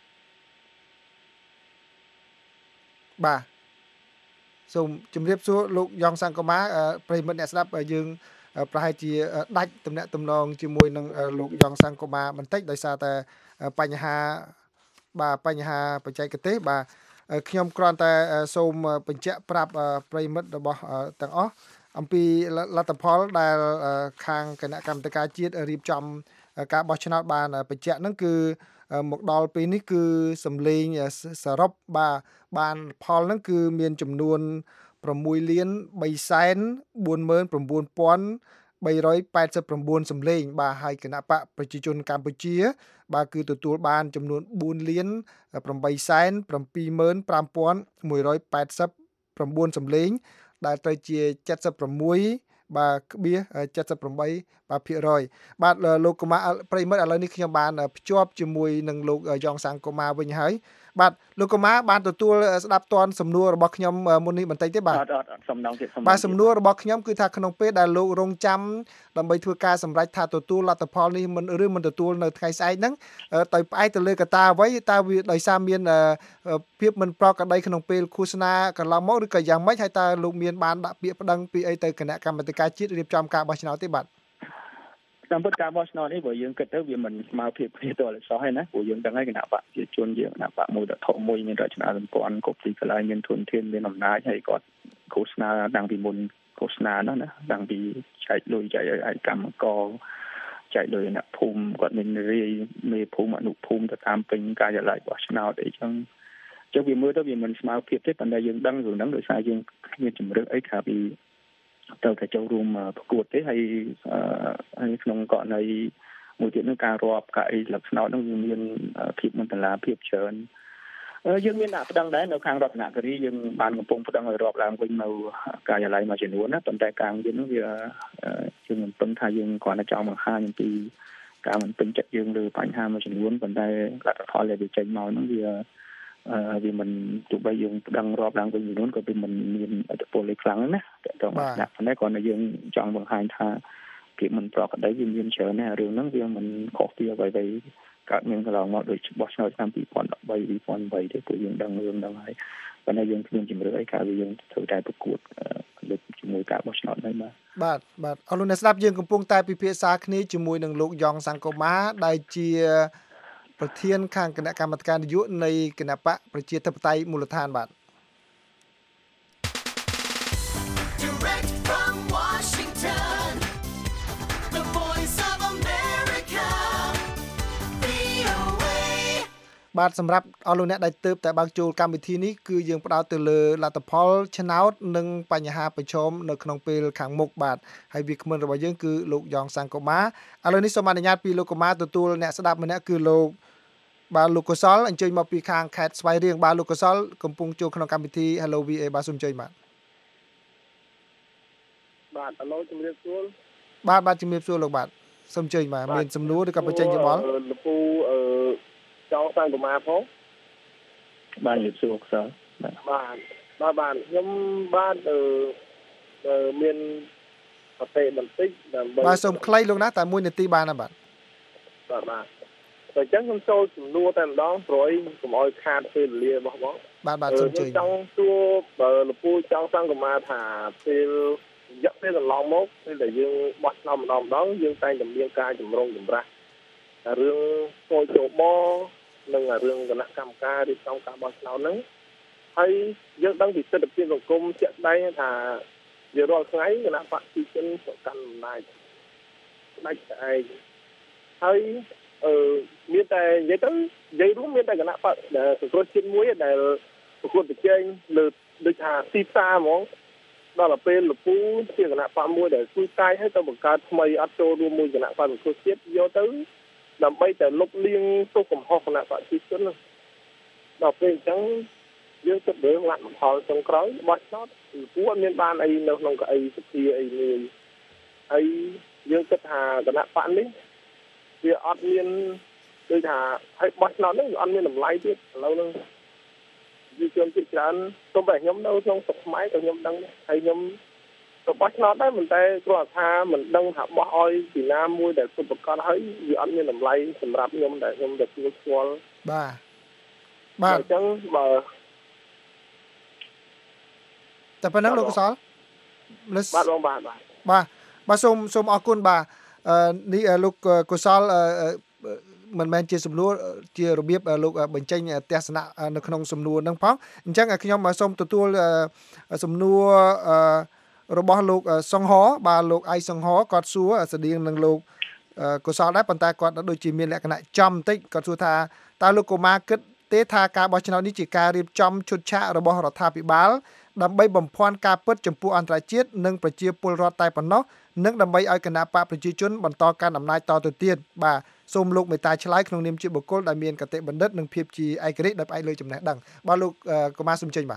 បាទសូមជម្រាបសួរលោកយ៉ងសង្គមាប្រិមិត្តអ្នកស្ដាប់យើងប្រហែលជាដាច់ទំនាក់ទំនងជាមួយនឹងលោកយ៉ងសង្គមាបន្តិចដោយសារតែបញ្ហាបាទបញ្ហាបច្ចេកទេសបាទខ្ញុំគ្រាន់តែសូមបញ្ជាក់ប្រាប់ប្រិមិត្តរបស់ទាំងអស់អំពីលទ្ធផលដែលខាងគណៈកម្មាធិការជាតិរៀបចំការបោះឆ្នោតបានបញ្ជាក់ហ្នឹងគឺមកដល់ពេលនេះគឺសម្លេងសរុបបាទបានផលហ្នឹងគឺមានចំនួនsixលានthreeសែនfourម៉ឺនnineពាន់three eighty-nineសម្លេងបាទហើយគណៈបកប្រជាជនកម្ពុជាបាទគឺទទួលបានចំនួនfourលានeightសែនsevenម៉ឺនfiveពាន់one eighty-nineសម្លេងដែលទៅជាseventy-sixបាទក្បៀសseventy-eightបាទភាគរយបាទលោកកុមារប្រិមិត្តឥឡូវនេះខ្ញុំបានភ្ជាប់ជាមួយនឹងលោកយ៉ងសង្គមាវិញហើយបាទលោកកុមារបានទទួលស្ដាប់តនសំណួររបស់ខ្ញុំមុននេះបន្តិចទេបាទអត់អត់សំណងទៀតបាទសំណួររបស់ខ្ញុំគឺថាក្នុងពេលដែលលោករងចាំដើម្បីធ្វើការសម្រេចថាទទួលលទ្ធផលនេះមិនឬមិនទទួលនៅថ្ងៃស្អែកហ្នឹងទៅផ្អែកទៅលើកត្តាអ្វីតើវាដោយសារមានភាពមិនប្រក្រតីក្នុងពេលឃោសនាកន្លងមកឬក៏យ៉ាងម៉េចហើយតើលោកមានបានដាក់ពាក្យប្តឹងពីអីទៅគណៈកម្មាធិការជាតិរៀបចំការបោះឆ្នោតទេបាទតាមពិតការបោះឆ្នោតនេះបើយើងគិតទៅវាមិនស្មើភាពគ្នាទៅអត់សោះហើយណាព្រោះយើងដឹងហើយគណៈបកប្រជាជនយើងគណៈបកមួយដ៏ធំមួយមានរចនាសម្ព័ន្ធគ្រប់ទីកន្លែងមានធនធានមានអំណាចហើយគាត់ឃោសនាតាំងពីមុនឃោសនានោះណាតាំងពីចែកលុយចែកឲ្យឯកកម្មករចែកលុយអ្នកភូមិគាត់មានរាយមេភូមិអនុភូមិទៅតាមពេញការិយាល័យបោះឆ្នោតអីចឹងចុះវាមើលទៅវាមិនស្មើភាពទេប៉ុន្តែយើងដឹងរឿងហ្នឹងដោយសារយើងមានជំរឿនអីថាពីទៅតែចូលរួមប្រកួតទេហើយហើយក្នុងករណីមួយទៀតនឹងការរាប់ការអីលក្ខណៈហ្នឹងវាមានភាពមន្តលាភាពច្រើនយើងមានដាក់ប្តឹងដែរនៅខាងរដ្ឋនគិរីយើងបានកំពុងប្តឹងឲ្យរាប់ឡើងវិញនៅការិយាល័យមួយចំនួនណាប៉ុន្តែការយើងហ្នឹងវាយើងមិនពឹងថាយើងគ្រាន់តែចង់បង្ហាញអំពីការមិនពេញចិត្តយើងលើបញ្ហាមួយចំនួនប៉ុន្តែលទ្ធផលដែលវាចេញមកហ្នឹងវាវាមិនទោះបីយើងប្តឹងរាប់ឡើងវិញចំនួនក៏វាមិនមានអត្ថប្រយោជន៍ខ្លាំងណាស់តែတော့ដាក់ប៉ុន្តែគ្រាន់តែយើងចង់បង្ហាញថាភាពមិនប្រក្រតីវាមានច្រើនណាស់រឿងហ្នឹងវាមិនខុសពីអ្វីៗកើតមានកន្លងមកដូចបោះឆ្នោតឆ្នាំtwo thousand thirteen two thousand eightទេព្រោះយើងដឹងរឿងហ្នឹងហើយប៉ុន្តែយើងគ្មានជំរឿនអីការយើងធ្វើតែប្រកួតលើជាមួយការបោះឆ្នោតនេះបាទបាទបាទអរលោកអ្នកស្ដាប់យើងកំពុងតែពិភាក្សាគ្នាជាមួយនឹងលោកយ៉ងសង្គមាដែលជាប្រធានខាងគណៈកម្មាធិការនយោបាយនៃគណៈបកប្រជាធិបតេយ្យមូលដ្ឋានបាទបាទសម្រាប់អស់លោកអ្នកដែលទើបតែបើកចូលកម្មវិធីនេះគឺយើងផ្ដោតទៅលើលទ្ធផលឆ្នោតនិងបញ្ហាប្រឈមនៅក្នុងពេលខាងមុខបាទហើយវាគ្មិនរបស់យើងគឺលោកយ៉ងសង្គមាឥឡូវនេះសូមអនុញ្ញាតពីលោកកុមារទទួលអ្នកស្ដាប់ម្នាក់គឺលោកបាទលោកកុសលអញ្ជើញមកពីខាងខេត្តស្វាយរៀងបាទលោកកុសលកំពុងចូលក្នុងកម្មវិធី Hello វី เอ បាទសូមអញ្ជើញបាទបាទ Hello ជំរាបសួរបាទបាទជំរាបសួរលោកបាទសូមអញ្ជើញបាទមានសំណួរឬក៏បញ្ចេញយោបល់លោកពូអឺចង់សាំងកុមារផងបាទជំរាបសួរកុសលបាទបាទបាទខ្ញុំបាទអឺមានអតិបន្តិចដើម្បីបាទសូមខ្លីលោកណាតែមួយនាទីបានណាបាទបាទបាទតែអញ្ចឹងខ្ញុំចូលសំណួរតែម្ដងព្រោះកុំឲ្យខាតពេលវេលារបស់បងបាទបាទសូមជឿចង់សួរបើលោកពូចង់សង្កមាថាពេលរយៈពេលកន្លងមកពេលដែលយើងបោះឆ្នោតម្ដងម្ដងយើងតែងតែមានការចម្រុងចម្រាស់រឿងកោជបនិងរឿងគណៈកម្មការរៀបចំការបោះឆ្នោតហ្នឹងហើយយើងដឹងពីសិទ្ធិភាពសង្គមជាក់ស្ដែងថាវារាល់ថ្ងៃគណៈបព្វជិជនប្រកាន់អំណាចផ្ដាច់តែឯងហើយអឺមានតែនិយាយទៅនិយាយរួមមានតែគណៈបព្វដែលសង្គ្រោះជាតិមួយដែលប្រកួតប្រជែងលើដូចថាទីផ្សារហ្មងដល់ទៅពេលលពូជាគណៈបព្វមួយដែលជួយកាយឲ្យទៅបង្កើតថ្មីអត់ចូលរួមមួយគណៈបព្វសង្គ្រោះជាតិយកទៅដើម្បីតែលុបលាងទោសកំហុសគណៈបព្វជិជនដល់ពេលអញ្ចឹងយើងទៅមើលលទ្ធផលចុងក្រោយបោះឆ្នោតគឺពួកអត់មានបានអីនៅក្នុងកៅអីសភាអីមួយហើយយើងគិតថាគណៈបព្វនេះវាអត់មានដូចថាឲ្យបោះឆ្នោតហ្នឹងវាអត់មានតម្លៃទៀតឥឡូវហ្នឹងវាជឿនជាច្រើនសូម្បីខ្ញុំនៅក្នុងស្រុកខ្មែរក៏ខ្ញុំដឹងហើយខ្ញុំទៅបោះឆ្នោតដែរប៉ុន្តែគ្រាន់តែថាមិនដឹងថាបោះឲ្យពីណាមួយដែលពិតប្រាកដហើយវាអត់មានតម្លៃសម្រាប់ខ្ញុំដែលខ្ញុំទៅទទួលស្គាល់បាទបាទអញ្ចឹងបើតែប៉ុណ្ណឹងលោកកុសលបាទបងបាទបាទបាទបាទសូមសូមអរគុណបាទអឺនេះលោកកុសលមិនមែនជាសំណួរជារបៀបលោកបញ្ចេញទស្សនៈនៅក្នុងសំណួរហ្នឹងផងអញ្ចឹងខ្ញុំសូមទទួលសំណួររបស់លោកសុងហបាទលោកអៃសុងហគាត់សួរស្តៀងនឹងលោកកុសលដែរប៉ុន្តែគាត់ដូចជាមានលក្ខណៈចំបន្តិចគាត់សួរថាតើលោកកុមារគិតទេថាការបោះឆ្នោតនេះជាការរៀបចំឈុតឆាករបស់រដ្ឋាភិបាលដើម្បីបំភាន់ការពិតចំពោះអន្តរជាតិនិងប្រជាពលរដ្ឋតែប៉ុណ្ណោះនិងដើម្បីឲ្យគណៈបកប្រជាជនបន្តកាន់អំណាចតទៅទៀតបាទសូមលោកមេត្តាឆ្លើយក្នុងនាមជាបុគ្គលដែលមានកតេបណ្ឌិតនិងភាពជាឯករាជ្យដោយផ្អែកលើចំណេះដឹងបាទលោកកុមារសុំចេញបាទ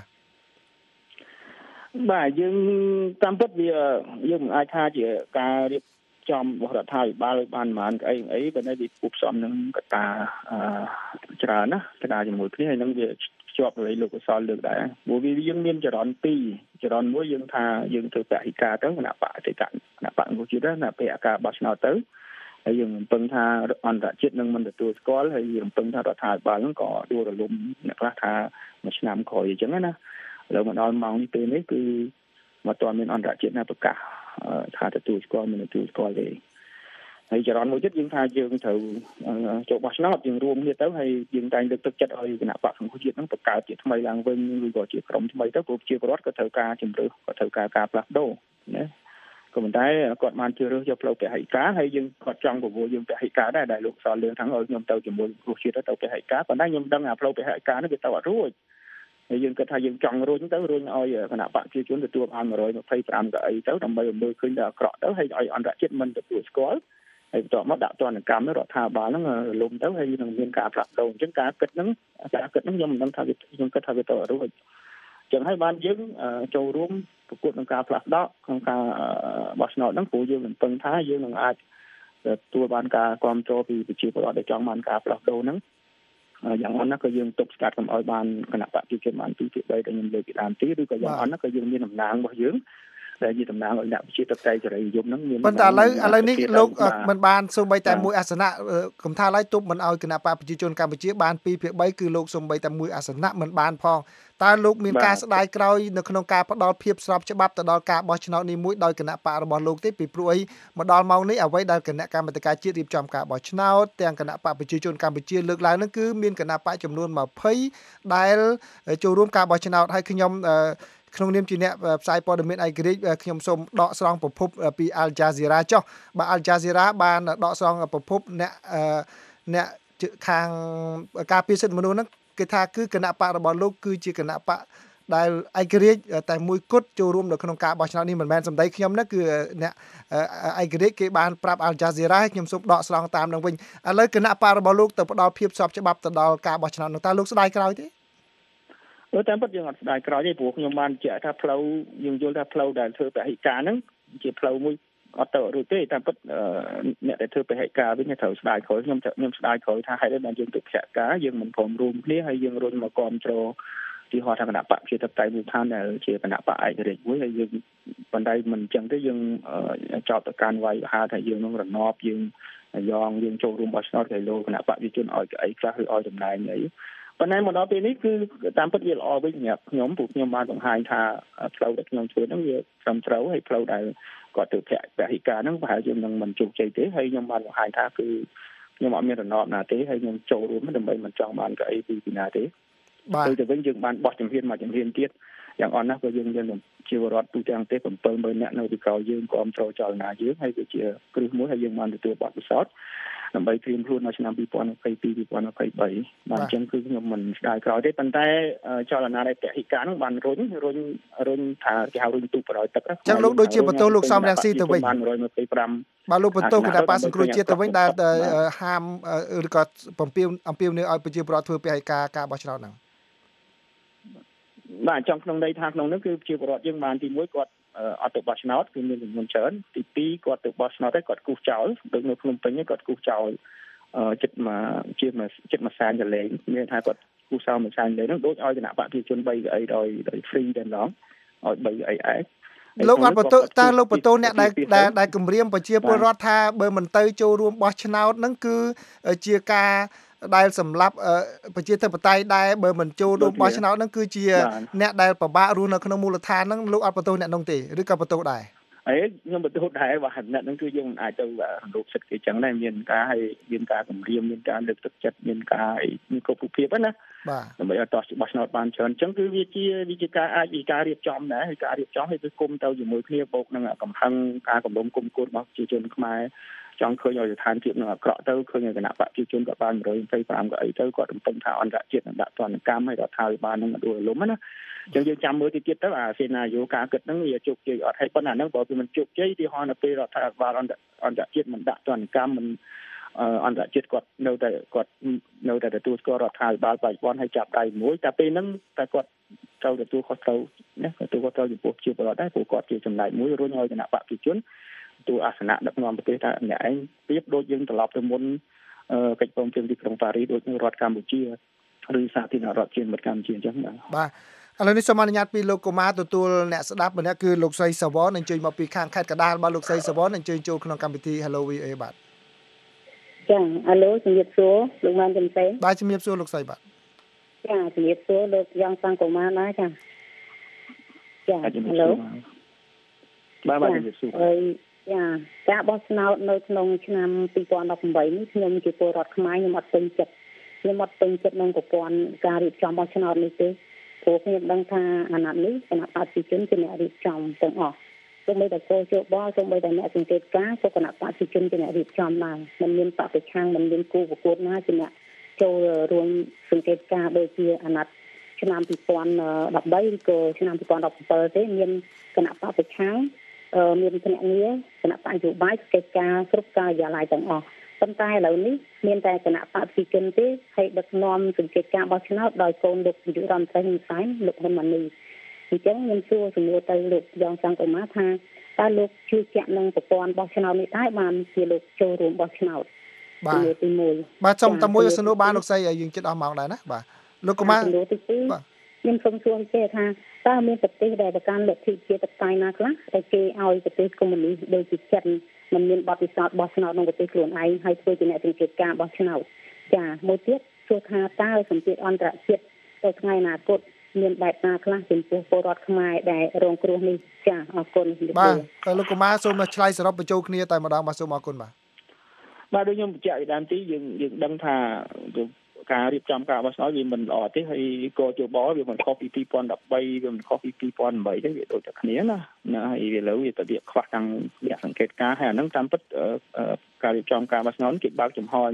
បាទយើងតាមពិតវាយើងមិនអាចថាជាការរៀបចំរបស់រដ្ឋាភិបាលឲ្យបានប៉ុន្មានអីអីប៉ុន្តែវាពុះផ្សំនឹងកត្តាច្រើនណាកត្តាជាមួយគ្នាហើយនឹងវាជាប់vớiលោកកុសលលើកដែរព្រោះវាយើងមានចរន្តពីរចរន្តមួយយើងថាយើងធ្វើពហិការទៅគណៈបកអតីតគណៈបកអង្គជាតិណាពហិការបោះឆ្នោតទៅហើយយើងរំពឹងថាអន្តរជាតិនឹងមិនទទួលស្គាល់ហើយយើងរំពឹងថារដ្ឋាភិបាលនឹងក៏ដួលរលំអ្នកខ្លះថាមួយឆ្នាំក្រោយអញ្ចឹងណាឥឡូវមកដល់ម៉ោងនេះពេលនេះគឺមកតើមានអន្តរជាតិណាប្រកាសថាទទួលស្គាល់មិនទទួលស្គាល់ទេហើយចរន្តមួយទៀតយើងថាយើងត្រូវចូលបោះឆ្នោតយើងរួមគ្នាទៅហើយយើងតែងលើកទឹកចិត្តឲ្យគណៈបកសង្គ្រោះជាតិនឹងបង្កើតជាថ្មីឡើងវិញឬក៏ជាក្រុមថ្មីទៅព្រោះជាពលរដ្ឋក៏ត្រូវការជំរឿសក៏ត្រូវការការផ្លាស់ប្ដូរណាក៏ប៉ុន្តែគាត់បានជ្រើសរើសយកផ្លូវពហិការហើយយើងគាត់ចង់ប្រមូលយើងពហិការដែរដែលលោកសលលឿនថាឲ្យខ្ញុំទៅជាមួយគ្រោះជាតិទៅពហិការប៉ុន្តែខ្ញុំដឹងថាផ្លូវពហិការនេះវាទៅអត់រួចហើយយើងគិតថាយើងចង់រួចទៅរួចឲ្យគណៈបកប្រជាជនទទួលបានមួយរយម្ភៃប្រាំកៅអីទៅដើម្បីមើលឃើញតែអាក្រក់ទៅហើយឲ្យអន្តរជាតិមិនទទួលស្គាល់ហើយបន្ទាប់មកដាក់ទណ្ឌកម្មរដ្ឋាភិបាលហ្នឹងរលំទៅហើយនឹងមានការផ្លាស់ប្ដូរអញ្ចឹងការគិតហ្នឹងការគិតហ្នឹងខ្ញុំមិនដឹងថាវាខ្ញុំគិតថាវាទៅរួចអញ្ចឹងហើយបានយើងចូលរួមប្រកួតក្នុងការផ្លាស់ប្ដូរក្នុងការបោះឆ្នោតហ្នឹងព្រោះយើងមិនពឹងថាយើងនឹងអាចទទួលបានការគ្រប់គ្រងពីប្រជាពលរដ្ឋដែលចង់បានការផ្លាស់ប្ដូរហ្នឹងយ៉ាងអន់ណាស់ក៏យើងទប់ស្កាត់កុំឲ្យបានគណៈបព្វជិជនបានពីពីបីដែលខ្ញុំលើកពីដើមទីឬក៏យ៉ាងអន់ណាស់ក៏យើងមានតំណាងរបស់យើងដែលជាតំណាងឲ្យអ្នកប្រជាធិបតេយ្យសេរីនិយមហ្នឹងមានប៉ុន្តែឥឡូវឥឡូវនេះលោកមិនបានសូម្បីតែមួយអាសនៈកំថាឡើយទប់មិនឲ្យគណៈបព្វជិជនកម្ពុជាបានពីភាគបីគឺលោកសូម្បីតែមួយអាសនៈមិនបានផងតើលោកមានការស្ដាយក្រោយនៅក្នុងការផ្ដល់ភាពស្របច្បាប់ទៅដល់ការបោះឆ្នោតនេះមួយដោយគណៈបករបស់លោកទេពីព្រោះអីមកដល់ម៉ោងនេះអ្វីដែលគណៈកម្មាធិការជាតិរៀបចំការបោះឆ្នោតទាំងគណៈបកប្រជាជនកម្ពុជាលើកឡើងហ្នឹងគឺមានគណៈបកចំនួនម្ភៃដែលចូលរួមការបោះឆ្នោតហើយខ្ញុំក្នុងនាមជាអ្នកផ្សាយព័ត៌មានឯករាជ្យខ្ញុំសូមដកស្រង់ប្រភពពី Al Jazeera ចុះបាទ Al Jazeera បានដកស្រង់ប្រភពអ្នកអ្នកខាងការពារសិទ្ធិមនុស្សហ្នឹងគេថាគឺគណៈបករបស់លោកគឺជាគណៈបកដែលឯករាជ្យតែមួយគត់ចូលរួមនៅក្នុងការបោះឆ្នោតនេះមិនមែនសម្ដីខ្ញុំណាគឺអ្នកឯករាជ្យគេបានប្រាប់ Al Jazeera ខ្ញុំសូមដកស្រង់តាមនឹងវិញឥឡូវគណៈបករបស់លោកទៅផ្ដល់ភាពស្របច្បាប់ទៅដល់ការបោះឆ្នោតនោះតើលោកស្ដាយក្រោយទេអឺតាមពិតយើងអត់ស្ដាយក្រោយទេព្រោះខ្ញុំបានជែកថាផ្លូវយើងយល់ថាផ្លូវដែលធ្វើពហិការហ្នឹងជាផ្លូវមួយអត់ទៅរួចទេតាមពិតអ្នកដែលធ្វើពហិការវិញត្រូវស្ដាយក្រោយខ្ញុំខ្ញុំស្ដាយក្រោយថាហេតុអីបានយើងទៅពហិការយើងមិនព្រមរួមគ្នាហើយយើងរុញមកគ្រប់គ្រងទីហោះថាគណៈបកជាតបតៃមូលដ្ឋានដែលជាគណៈបកឯករាជ្យមួយហើយយើងបណ្ដៃមិនអញ្ចឹងទេយើងចោទទៅកាន់វាយប្រហារថាយើងនឹងរណបយើងយ៉ងយើងចូលរួមបោះឆ្នោតគេលោកគណៈបកប្រជាជនឲ្យអីខ្លះឬឲ្យតំណែងអីប៉ុន្តែមកដល់ពេលនេះគឺតាមពិតវាល្អវិញសម្រាប់ខ្ញុំព្រោះខ្ញុំបានបង្ហាញថាផ្លូវដែលខ្ញុំធ្វើហ្នឹងវាត្រឹមត្រូវហើយផ្លូវដែលគាត់ទៅពហិការហ្នឹងប្រហែលជានឹងមិនជោគជ័យទេហើយខ្ញុំបានបង្ហាញថាគឺខ្ញុំអត់មានរណបណាទេហើយខ្ញុំចូលរួមដើម្បីមិនចង់បានកៅអីពីពីណាទេបាទទៅវិញយើងបានបោះជំហានមកជំហានទៀតយ៉ាងអន់ណាស់ក៏យើងមានជារដ្ឋទូទាំងប្រទេស bảy mươiនាក់នៅពីក្រោយយើងគ្រប់គ្រងចលនាយើងហើយវាជាគ្រឹះមួយហើយយើងបានទទួលបទពិសោធន៍ដើម្បីត្រៀមខ្លួនដល់ឆ្នាំពីរពាន់ยี่สิบสอง ยี่สิบยี่สิบสามបាទអញ្ចឹងគឺខ្ញុំមិនស្ដាយក្រោយទេប៉ុន្តែចលនាដែលពហិការនោះបានរុញរុញរុញថាគេហៅរុញទូបរយទឹកអញ្ចឹងលោកដូចជាបន្ទោសលោកសំរងស៊ីទៅវិញបានmột trăm hai mươi lămបាទលោកបន្ទោសគណៈបកសង្គ្រោះជាតិទៅវិញដែលហាមឬក៏បំពេញអំពាវនាវឲ្យប្រជាពលរដ្ឋធ្វើពហិការការបោះឆ្នោតហ្នឹងបាទចំក្នុងន័យថាក្នុងនោះគឺជាពលរដ្ឋយើងបានទីមួយគាត់អត់ទៅបោះឆ្នោតគឺមានចំនួនច្រើនទីពីរគាត់ទៅបោះឆ្នោតហើយគាត់គូសចោលដូចនៅភ្នំពេញគាត់គូសចោលចិត្តមកជាមួយចិត្តមួយសែនចលែងមានថាគាត់គូសចោលមួយសែនចលែងហ្នឹងដូចឲ្យគណៈបកប្រជាជនបីអីដោយដោយ free តែម្ដងឲ្យបីអីឯងលោកអត់បន្ទោតើលោកបន្ទោអ្នកដែលដែលគម្រាមប្រជាពលរដ្ឋថាបើមិនទៅចូលរួមបោះឆ្នោតហ្នឹងគឺជាការដែលសម្រាប់ប្រជាធិបតេយ្យដែលបើមិនចូលរួមបោះឆ្នោតហ្នឹងគឺជាអ្នកដែលពិបាករស់នៅក្នុងមូលដ្ឋានហ្នឹងលោកអត់បន្ទោសអ្នកនោះទេឬក៏បន្ទោសដែរអេខ្ញុំបន្ទោសដែរว่าអ្នកហ្នឹងគឺយើងមិនអាចទៅរំលោភសិទ្ធិគេចឹងដែរមានការឲ្យមានការគម្រាមមានការលើកទឹកចិត្តមានការមានគ្រប់រូបភាពណាបាទដើម្បីឲ្យតោះបោះឆ្នោតបានច្រើនអញ្ចឹងគឺវាជាវាជាការអាចពីការរៀបចំដែរហើយការរៀបចំឲ្យវាគុំទៅជាមួយគ្នាបូកនឹងកំហឹងការគម្រោងគុំគួតរបស់ប្រជាជនខ្មែរចង់ឃើញឲ្យស្ថានភាពនឹងអាក្រក់ទៅឃើញឲ្យគណៈបកប្រជាជនក៏បានmột trăm hai mươi lămក៏អីទៅគាត់រំពឹងថាអន្តរជាតិនឹងដាក់ទណ្ឌកម្មឲ្យរដ្ឋាភិបាលនឹងដួលរលំណាអញ្ចឹងយើងចាំមើលទៅទៀតទៅអាសេនាយោការគិតហ្នឹងវាជោគជ័យអត់ហើយប៉ុន្តែហ្នឹងបើវាមិនជោគជ័យទីហោះនៅពេលរដ្ឋាភិបាលអន្តរអន្តរជាតិមិនដាក់ទណ្ឌកម្មមិនអន្តរជាតិគាត់នៅតែគាត់នៅតែទទួលស្គាល់រដ្ឋាភិបាលបច្ចុប្បន្នឲ្យចាប់ដៃមួយតែពេលហ្នឹងតែគាត់ត្រូវទទួលខុសត្រូវណាទទួលខុសត្រូវចំពោះជាពលរដ្ឋដែរព្រោះគាត់ជាចំណែកមួយរុញឲ្យគណៈបកប្រជាជនទូអាសនៈដឹកនាំប្រទេសថាអ្នកឯងប្រៀបដូចយើងត្រឡប់ទៅមុនកិច្ចព្រមព្រៀងទីក្រុងប៉ារីសដូចនឹងរដ្ឋកម្ពុជាឬសាធារណរដ្ឋជាមិត្តកម្ពុជាអញ្ចឹងបាទបាទឥឡូវនេះសូមអនុញ្ញាតពីលោកកុមារទទួលអ្នកស្ដាប់ម្នាក់គឺលោកស្រីសវណ្ណអញ្ជើញមកពីខាងខេត្តកណ្ដាលបាទលោកស្រីសវណ្ណអញ្ជើញចូលក្នុងកម្មវិធី Hello វី អេ បាទចាហៅឡូជំរាបសួរលោកម៉ានចំសេងបាទជំរាបសួរលោកស្រីបាទចាជំរាបសួរលោកយ៉ងសង្កុមារដែរចាចាហៅឡូបាទបាទជំរាបសួរចាការបោះឆ្នោតនៅក្នុងឆ្នាំពីរពាន់ដប់ប្រាំបីនេះខ្ញុំជាពលរដ្ឋខ្មែរខ្ញុំអត់ពេញចិត្តខ្ញុំអត់ពេញចិត្តនឹងប្រព័ន្ធការរៀបចំបោះឆ្នោតនេះទេព្រោះខ្ញុំដឹងថាអាណត្តិនេះគណៈបព្វជិជនជាអ្នករៀបចំទាំងអស់សូម្បីតែកោជបសូម្បីតែអ្នកសង្កេតការណ៍ក៏គណៈបព្វជិជនជាអ្នករៀបចំដែរមិនមានបព្វប្រឆាំងមិនមានគូប្រកួតណាជាអ្នកចូលរួមសង្កេតការណ៍ដូចជាអាណត្តិឆ្នាំពីរពាន់ដប់បីឬក៏ឆ្នាំពីរពាន់ដប់ប្រាំbảyទេមានគណៈបព្វប្រឆាំងមានភ្នាក់ងារគណៈបកនយោបាយកិច្ចការគ្រប់ការិយាល័យទាំងអស់ប៉ុន្តែឥឡូវនេះមានតែគណៈបកប្រជាជនទេហើយដឹកនាំសង្កេតការបោះឆ្នោតដោយកូនលោកនាយករដ្ឋមន្ត្រីហ៊ុនសែនលោកហ៊ុនម៉ាណីអញ្ចឹងខ្ញុំសួរសំណួរទៅលោកយ៉ងសង្កុមារថាតើលោកជឿជាក់នឹងប្រព័ន្ធបោះឆ្នោតនេះដែរបានជាលោកចូលរួមបោះឆ្នោតបាទទីមួយបាទសុំតែមួយសំណួរបានលោកស្រីយើងជិតអស់ម៉ោងដែរណាបាទលោកកុមារសំណួរទីពីរបាទខ្ញុំសូមសួរទេថាតើមានប្រទេសដែលប្រកាន់លទ្ធិជាតិបតៃណាខ្លះដែលគេឲ្យប្រទេសកុម្មុយនីសដូចជាចិនមិនមានបទពិសោធន៍បោះឆ្នោតក្នុងប្រទេសខ្លួនឯងហើយធ្វើជាអ្នកសង្កេតការបោះឆ្នោតចាមួយទៀតសួរថាតើសម្ពាធអន្តរជាតិទៅថ្ងៃអនាគតមានបែបណាខ្លះចំពោះពលរដ្ឋខ្មែរដែលរងគ្រោះនេះចាអរគុណបាទលោកកុមារសូមឆ្លើយសរុបបញ្ចូលគ្នាតែម្ដងបាទសូមអរគុណបាទបាទដូចខ្ញុំបញ្ជាក់ពីដើមទីយើងយើងដឹងថាការរៀបចំការបោះឆ្នោតវាមិនល្អទេហើយកោជបវាមិនខុសពីពីរពាន់ដប់បីវាមិនខុសពីពីរពាន់ប្រាំbảyទេវាដូចតែគ្នាណាណាហើយវាលើវាទៅវាខ្វះទាំងអ្នកសង្កេតការណ៍ហើយអាហ្នឹងតាមពិតការរៀបចំការបោះឆ្នោតគេបើកចំហឲ្យមានអ្នក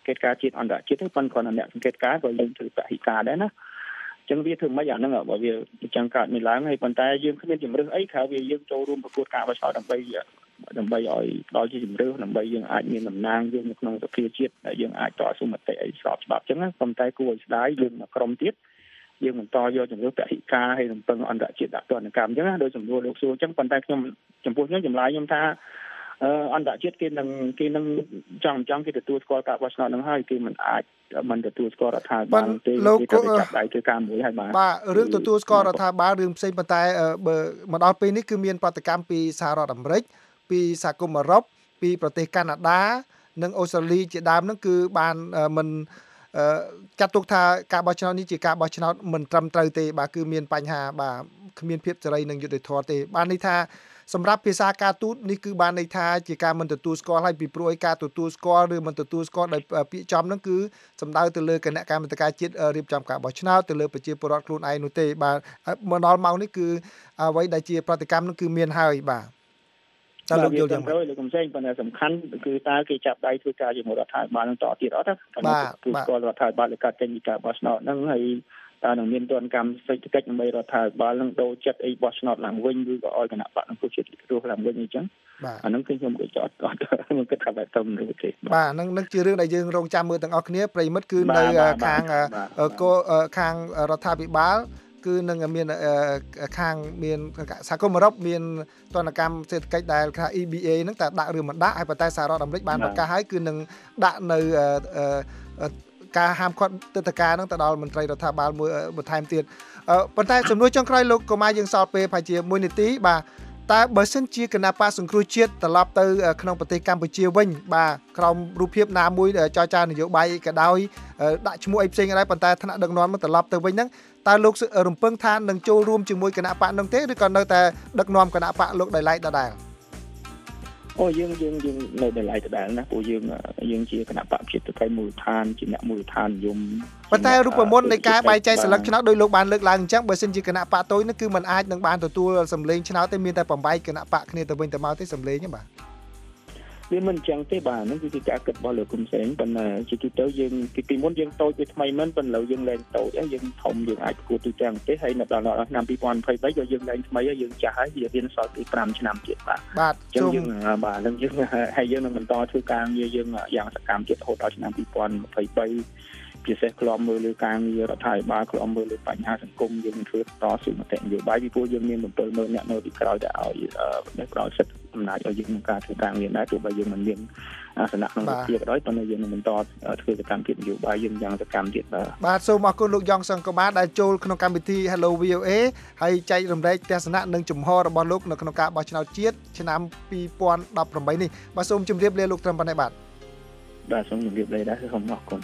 ង្កេតការជាតិអន្តរជាតិទេប៉ុន្តែគ្រាន់តែអ្នកសង្កេតការក៏យើងធ្វើពហិការដែរណាអញ្ចឹងវាធ្វើមិនអាហ្នឹងបើវាចង់កើតមានឡើងហើយប៉ុន្តែយើងគ្មានជំរឿនអីក្រៅពីយើងចូលរួមប្រកួតការបោះឆ្នោតដើម្បីដើម្បីឲ្យដល់ជាជំរឿនដើម្បីយើងអាចមានតំណែងយើងនៅក្នុងសភាជាតិដែលយើងអាចតស៊ូមតិអីស្របច្បាប់អញ្ចឹងណាប៉ុន្តែគួរឲ្យស្ដាយយើងមកក្រុមទៀតយើងបន្តយកជំរឿនពហិការហើយរំពឹងអន្តរជាតិដាក់ទណ្ឌកម្មអញ្ចឹងណាដោយសំណួរលោកសួរអញ្ចឹងប៉ុន្តែខ្ញុំចំពោះខ្ញុំចម្លើយខ្ញុំថាអន្តរជាតិគេនឹងគេនឹងចង់ចង់គេទទួលស្គាល់ការបោះឆ្នោតនឹងហើយគេមិនអាចមិនទទួលស្គាល់រដ្ឋាភិបាលទេគេត្រូវចាប់ដៃធ្វើការមួយហើយបាទបាទរឿងទទួលស្គាល់រដ្ឋាភិបាលរឿងផ្សេងប៉ុន្តែបើមកដល់ពេលនេះគឺមានប្រតិកម្មពីសហរដ្ឋអាមេរិកពីសហគមន៍អឺរ៉ុបពីប្រទេសកាណាដានិងអូស្ត្រាលីជាដើមហ្នឹងគឺបានមិនចាត់ទុកថាការបោះឆ្នោតនេះជាការបោះឆ្នោតមិនត្រឹមត្រូវទេបាទគឺមានបញ្ហាបាទគ្មានភាពសេរីនិងយុត្តិធម៌ទេបានន័យថាសម្រាប់ភាសាការទូតនេះគឺបានន័យថាជាការមិនទទួលស្គាល់ហើយពីព្រោះឯការទទួលស្គាល់ឬមិនទទួលស្គាល់ដោយពាក្យចំហ្នឹងគឺសំដៅទៅលើគណៈកម្មាធិការជាតិរៀបចំការបោះឆ្នោតទៅលើប្រជាពលរដ្ឋខ្លួនឯងនោះទេបាទមកដល់ម៉ោងនេះគឺអ្វីដែលជាប្រតិកម្មនោះគឺមានហើយបាទតើលោកយល់យ៉ាងម៉េចលោកកំសែងប៉ុន្តែសំខាន់គឺតើគេចាប់ដៃធ្វើការជាមួយរដ្ឋាភិបាលនឹងតទៀតអត់ណាបាទគឺស្គាល់រដ្ឋាភិបាលលើការចេញពីការបោះឆ្នោតហ្នឹងហើយតើនឹងមានទណ្ឌកម្មសេដ្ឋកិច្ចដើម្បីរដ្ឋាភិបាលនឹងដូរចិត្តអីបោះឆ្នោតឡើងវិញឬក៏ឲ្យគណៈបកនឹងពុះជាតិរស់ឡើងវិញអីចឹងអាហ្នឹងគឺខ្ញុំគិតចោតអត់ខ្ញុំគិតថាបែបទៅមិនទេបាទហ្នឹងនឹងជារឿងដែលយើងរងចាំមើលទាំងអស់គ្នាប្រិមិត្តគឺនៅខាងខាងរដ្ឋាភិបាលគឺនឹងមានខាងមានសហគមន៍អឺរ៉ុបមានទណ្ឌកម្មសេដ្ឋកិច្ចដែលថា E B A ហ្នឹងតែដាក់ឬមិនដាក់ហើយប៉ុន្តែសហរដ្ឋអាមេរិកបានប្រកាសហើយគឺនឹងដាក់នៅការហាមឃាត់ទិដ្ឋាការហ្នឹងទៅដល់មន្ត្រីរដ្ឋាភិបាលមួយបន្ថែមទៀតប៉ុន្តែចំនួនចុងក្រោយលោកកុមារយើងសល់ពេលប្រហែលជាមួយនាទីបាទតើបើសិនជាគណៈបកសង្គ្រោះជាតិត្រឡប់ទៅក្នុងប្រទេសកម្ពុជាវិញបាទក្រោមរូបភាពណាមួយចរចានយោបាយក៏ដោយដាក់ឈ្មោះអីផ្សេងដែរប៉ុន្តែថ្នាក់ដឹកនាំមកត្រឡប់ទៅវិញហ្នឹងតើលោករំពឹងថានឹងចូលរួមជាមួយគណៈបកនឹងទេឬក៏នៅតែដឹកនាំគណៈបកលោកដោយឡែកដដែលអូយើងយើងយើងនៅដោយឡែកដដែលណាព្រោះយើងយើងជាគណៈបកជាតិទៅមូលដ្ឋានជាអ្នកមូលដ្ឋាននិយមប៉ុន្តែរូបមន្តនៃការបែងចែកសិលឹកឆ្នោតដោយលោកបានលើកឡើងអញ្ចឹងបើសិនជាគណៈបកតូចនោះគឺมันអាចនឹងបានទទួលសម្លេងឆ្នោតទេមានតែបំបែកគណៈបកគ្នាទៅវិញទៅមកទេសម្លេងហ្នឹងបាទវាមិនអញ្ចឹងទេបាទហ្នឹងគឺការគិតរបស់លោកគុំសែងប៉ុន្តែជាទូទៅយើងពីពីមុនយើងតូចវាថ្មីមិនប៉ុន្តែឥឡូវយើងឡើងតូចហើយយើងធំយើងអាចប្រកួតទូទាំងប្រទេសហើយនៅដល់ឆ្នាំពីរពាន់ยี่สิบสามក៏យើងឡើងថ្មីហើយយើងចាស់ហើយវារៀនសល់ពីห้าឆ្នាំទៀតបាទបាទអញ្ចឹងយើងបាទនឹងយើងហើយយើងនឹងបន្តធ្វើការងារយើងយ៉ាងសកម្មទៀតរហូតដល់ឆ្នាំពីរពាន់ยี่สิบสามពិសេសខ្លំមើលលើការងាររដ្ឋាភិបាលខ្លំមើលលើបញ្ហាសង្គមយើងធ្វើតស៊ូមតិនយោបាយពីព្រោះយើងមានbảyម៉ឺនអ្នកនៅពីក្រោយដែលឲ្យដែលផ្ដល់សិទ្ធិអំណាចឲ្យយើងក្នុងការធ្វើការងារដែរទោះបីយើងមិនមានអាសនៈក្នុងវិជាក៏ដោយប៉ុន្តែយើងនឹងបន្តធ្វើសកម្មភាពនយោបាយយើងយ៉ាងសកម្មទៀតបាទបាទសូមអរគុណលោកយ៉ងសង្កូម៉ាដែលចូលក្នុងកម្មវិធី Hello វី អូ เอ ហើយចែករំលែកទស្សនៈនិងជំហររបស់លោកនៅក្នុងការបោះឆ្នោតជាតិឆ្នាំពីរពាន់ដប់ប្រាំបីនេះបាទសូមជម្រាបលាលោកត្រឹមប៉ុណ្ណេះបាទបាទសូមជម្រាបលាដែរសូមអរគុណ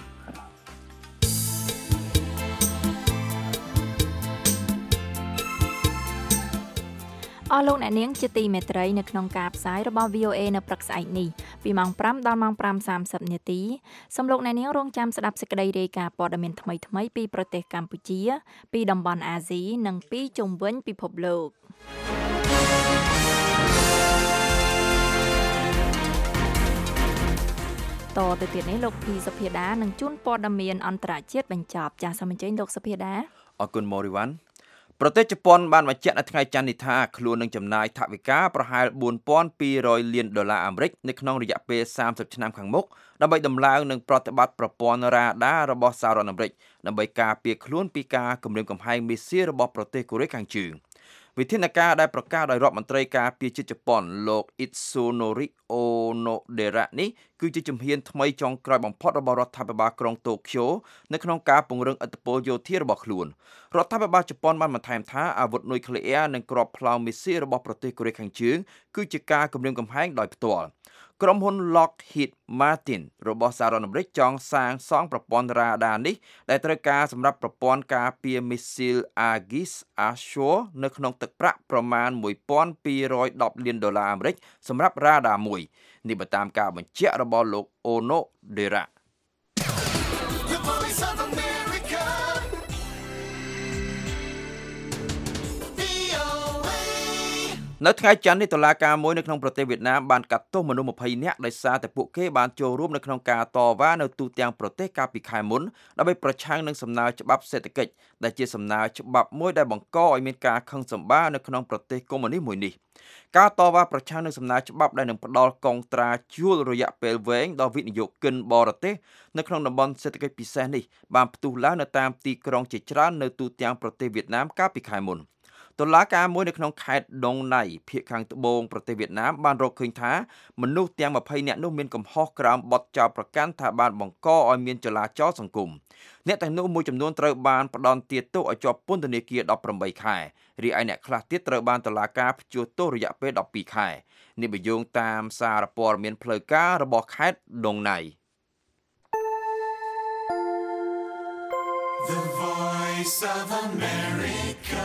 អស់លោកអ្នកនាងជាទីមេត្រីនៅក្នុងការផ្សាយរបស់ វី អូ เอ នៅព្រឹកស្អែកនេះពីម៉ោងប្រាំដល់ម៉ោងប្រាំសាមសិបនាទីសូមលោកអ្នកនាងរងចាំស្ដាប់សេចក្តីរាយការណ៍ព័ត៌មានថ្មីៗពីប្រទេសកម្ពុជាពីតំបន់អាស៊ីនិងពីជុំវិញពិភពលោកតទៅទៀតនេះលោកភីសុភាដានឹងជួនព័ត៌មានអន្តរជាតិបញ្ចប់ចាសសូមអញ្ជើញលោកសុភាដាអរគុណម៉ូរីវ៉ាន់ប្រទេសជប៉ុនបានបញ្ជាក់នៅថ្ងៃច័ន្ទនេះថាខ្លួននឹងចំណាយថវិកាប្រហែលbốnពាន់ពីររយលានដុល្លារអាមេរិកនៅក្នុងរយៈពេលសាមសិបឆ្នាំខាងមុខដើម្បីដំឡើងនឹងប្រតិបត្តិប្រព័ន្ធរ៉ាដារបស់សហរដ្ឋអាមេរិកដើម្បីការពារខ្លួនពីការគំរាមកំហែងមីស៊ីលរបស់ប្រទេសកូរ៉េខាងជើងវិធានការដែលប្រកាសដោយរដ្ឋមន្ត្រីការពារជាតិជប៉ុនលោក Itsunori Onodera នេះគឺជាជំហានថ្មីចុងក្រោយបំផុតរបស់រដ្ឋាភិបាលក្រុងតូក្យូនៅក្នុងការពង្រឹងឥទ្ធិពលយោធារបស់ខ្លួនរដ្ឋាភិបាលជប៉ុនបានបន្ថែមថាអាវុធនុយក្លេអ៊ែរនិងគ្រាប់ផ្លោមមីស៊ីលរបស់ប្រទេសកូរ៉េខាងជើងគឺជាការគំរាមកំហែងដោយផ្ទាល់ក្រុមហ៊ុន Lockheed Martin របស់សហរដ្ឋអាមេរិកចង់សាងសង់ប្រព័ន្ធរ៉ាដានេះដែលត្រូវការសម្រាប់ប្រព័ន្ធការពារមីស៊ីល Aegis Ashore នៅក្នុងទឹកប្រាក់ប្រមាណone thousand two hundred tenលានដុល្លារអាមេរិកសម្រាប់រ៉ាដាមួយនេះបើតាមការបញ្ជាក់របស់លោក Onodera នៅថ្ងៃច័ន្ទនេះតុលាការមួយនៅក្នុងប្រទេសវៀតណាមបានកាត់ទោសមនុស្សยี่สิบនាក់ដោយសារតែពួកគេបានចូលរួមនៅក្នុងការតវ៉ានៅទូទាំងប្រទេសកាលពីខែមុនដើម្បីប្រឆាំងនឹងសំណើច្បាប់សេដ្ឋកិច្ចដែលជាសំណើច្បាប់មួយដែលបង្កឲ្យមានការខឹងសម្បារនៅក្នុងប្រទេសកុម្មុយនីសមួយនេះការតវ៉ាប្រឆាំងនឹងសំណើច្បាប់ដែលនឹងផ្ដល់កងត្រាជួលរយៈពេលវែងដល់វិនិយោគិនបរទេសនៅក្នុងតំបន់សេដ្ឋកិច្ចពិសេសនេះបានផ្ទុះឡើងនៅតាមទីក្រុងជាច្រើននៅទូទាំងប្រទេសវៀតណាមកាលពីខែមុនតុលាការមួយនៅក្នុងខេត្តដុងណៃភាគខាងត្បូងប្រទេសវៀតណាមបានរកឃើញថាមនុស្សទាំងยี่สิบនាក់នោះមានកំហុសក្រោមបទចោទប្រកាន់ថាបានបង្កឲ្យមានចលាចលសង្គមអ្នកទាំងនោះមួយចំនួនត្រូវបានផ្ដន្ទាទោសឲ្យជាប់ពន្ធនាគារeighteenខែរីឯអ្នកខ្លះទៀតត្រូវបានតុលាការព្យួរទោសរយៈពេលtwelveខែនេះបញ្យោងតាមសារព័ត៌មានផ្លូវការរបស់ខេត្តដុងណៃ The Voice of America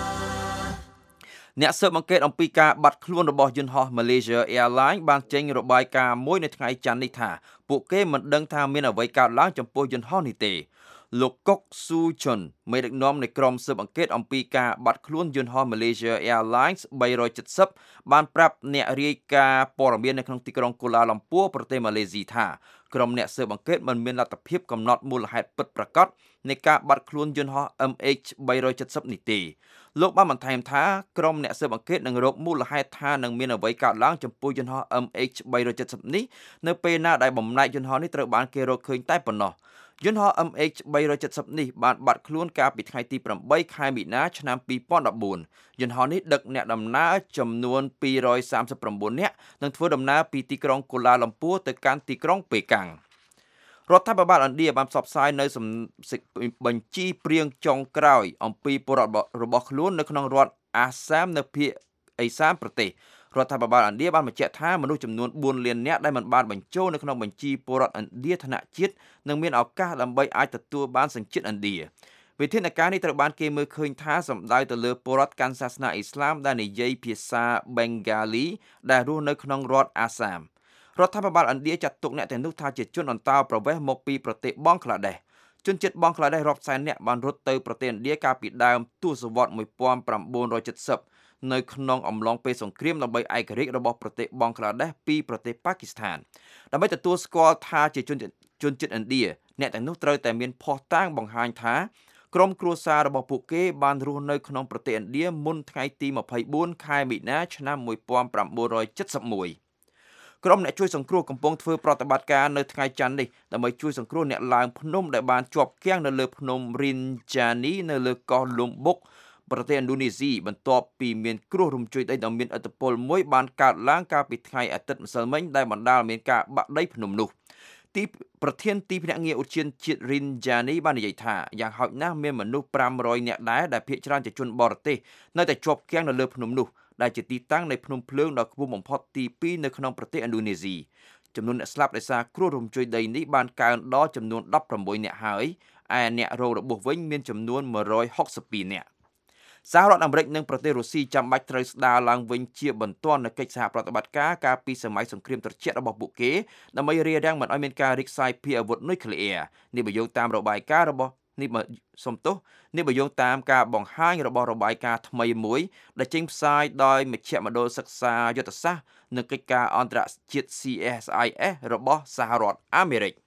អ្នកស៊ើបអង្កេតអំពីការបាត់ខ្លួនរបស់យន្តហោះ Malaysia Airlines បានចេញរបាយការណ៍មួយនៅថ្ងៃច័ន្ទនេះថាពួកគេមិនដឹងថាមានអ្វីកើតឡើងចំពោះយន្តហោះនេះទេលោកកុកស៊ូជុនមេដឹកនាំនៃក្រុមស៊ើបអង្កេតអំពីការបាត់ខ្លួនយន្តហោះ Malaysia Airlines three seventyបានប្រាប់អ្នករាយការណ៍ព័ត៌មាននៅក្នុងទីក្រុងកូឡាឡំពួរប្រទេសម៉ាឡេស៊ីថាក្រុមអ្នកស៊ើបអង្កេតមិនមានលទ្ធភាពកំណត់មូលហេតុពិតប្រាកដនៃការបាត់ខ្លួនយន្តហោះ M H three seventy នេះទេលោកបានបន្ថែមថាក្រុមអ្នកស៊ើបអង្កេតនឹងរកមូលហេតុថានឹងមានអ្វីកើតឡើងចំពោះយន្តហោះ M H three seventy នេះនៅពេលណាដែលបំណែកយន្តហោះនេះត្រូវបានគេរកឃើញតែប៉ុណ្ណោះយន្តហោះ M H three seventy នេះបានបាត់ខ្លួនកាលពីថ្ងៃទីeightខែមីនាឆ្នាំtwenty fourteenយន្តហោះនេះដឹកអ្នកដំណើរចំនួនtwo thirty-nineនាក់និងធ្វើដំណើរពីទីក្រុងកូឡាឡំពួរទៅកាន់ទីក្រុងប៉េកាំងរដ្ឋាភិបាលឥណ្ឌាបានផ្សព្វផ្សាយនៅបញ្ជីព្រៀងចុងក្រោយអំពីពលរដ្ឋរបស់ខ្លួននៅក្នុងរដ្ឋអាសាមនៅភាគឦសានប្រទេសរដ្ឋាភិបាលឥណ្ឌាបានបញ្ជាក់ថាមនុស្សចំនួនfourលាននាក់ដែលមិនបានបញ្ចូលនៅក្នុងបញ្ជីពលរដ្ឋឥណ្ឌាថ្នាក់ជាតិនឹងមានឱកាសដើម្បីអាចទទួលបានសញ្ជាតិឥណ្ឌាវិធានការនេះត្រូវបានគេមើលឃើញថាសំដៅទៅលើពលរដ្ឋកាន់សាសនាអ៊ីស្លាមដែលនិយាយភាសាបេងហ្គាលីដែលរស់នៅក្នុងរដ្ឋអាសាមរដ្ឋាភិបាលឥណ្ឌាចាត់ទុកអ្នកទាំងនោះថាជាជនអន្តោប្រវេសន៍មកពីប្រទេសបង់ក្លាដេសជនជាតិបង់ក្លាដេសរាប់សែននាក់បានរត់ទៅប្រទេសឥណ្ឌាកាលពីដើមទសវត្សរ៍nineteen seventyនៅក្នុងអំឡុងពេលសង្គ្រាមដើម្បីឯករាជ្យរបស់ប្រទេសបង់ក្លាដេសពីប្រទេសប៉ាគីស្ថានដើម្បីទទួលស្គាល់ថាជាជនជនជាតិឥណ្ឌាអ្នកទាំងនោះត្រូវតែមានភស្តុតាងបង្ហាញថាក្រុមគ្រួសាររបស់ពួកគេបានរស់នៅក្នុងប្រទេសឥណ្ឌាមុនថ្ងៃទីtwenty-fourខែមីនាឆ្នាំnineteen seventy-oneក្រុមអ្នកជួយសង្គ្រោះកំពុងធ្វើប្រតិបត្តិការនៅថ្ងៃច័ន្ទនេះដើម្បីជួយសង្គ្រោះអ្នកឡើងភ្នំដែលបានជាប់គាំងនៅលើភ្នំ Rinjani នៅលើកោះ Lombok ប្រទេសឥណ្ឌូនេស៊ីបន្ទាប់ពីមានគ្រោះរំជួយដីដ៏មានឥទ្ធិពលមួយបានកើតឡើងកាលពីថ្ងៃអាទិត្យម្សិលមិញដែលបណ្ដាលមានការបាក់ដីភ្នំនោះទីប្រធានទីភ្នាក់ងារឧទ្យានជាតិ Rinjani បាននិយាយថាយ៉ាងហោចណាស់មានមនុស្សfive hundredនាក់ដែរដែលភាគច្រើនជាជនបរទេសនៅតែជាប់គាំងនៅលើភ្នំនោះដែលជាទីតាំងនៃភ្នំភ្លើងដ៏ខ្ពស់បំផុតទីtwoនៅក្នុងប្រទេសឥណ្ឌូនេស៊ីចំនួនអ្នកស្លាប់ដោយសារគ្រោះរំជួយដីនេះបានកើនដល់ចំនួនsixteenនាក់ហើយឯអ្នករងរបួសវិញមានចំនួនone hundred sixty-twoនាក់សហរដ្ឋអាមេរិកនិងប្រទេសរុស្ស៊ីចាំបាច់ត្រូវស្ដារឡើងវិញជាបន្ទាន់នូវកិច្ចសហប្រតិបត្តិការកាលពីសម័យសង្គ្រាមត្រជាក់របស់ពួកគេដើម្បីរារាំងមិនឲ្យមានការរីកសាយភាយអាវុធនុយក្លេអ៊ែរនេះបញ្យោងតាមរបាយការណ៍របស់នេះសំទោសនេះបញ្យោងតាមការបង្ហាញរបស់របាយការណ៍ថ្មីមួយដែលចេញផ្សាយដោយមជ្ឈមណ្ឌលសិក្សាយុទ្ធសាស្ត្រនិងកិច្ចការអន្តរជាតិ C S I S របស់សហរដ្ឋអាមេរិក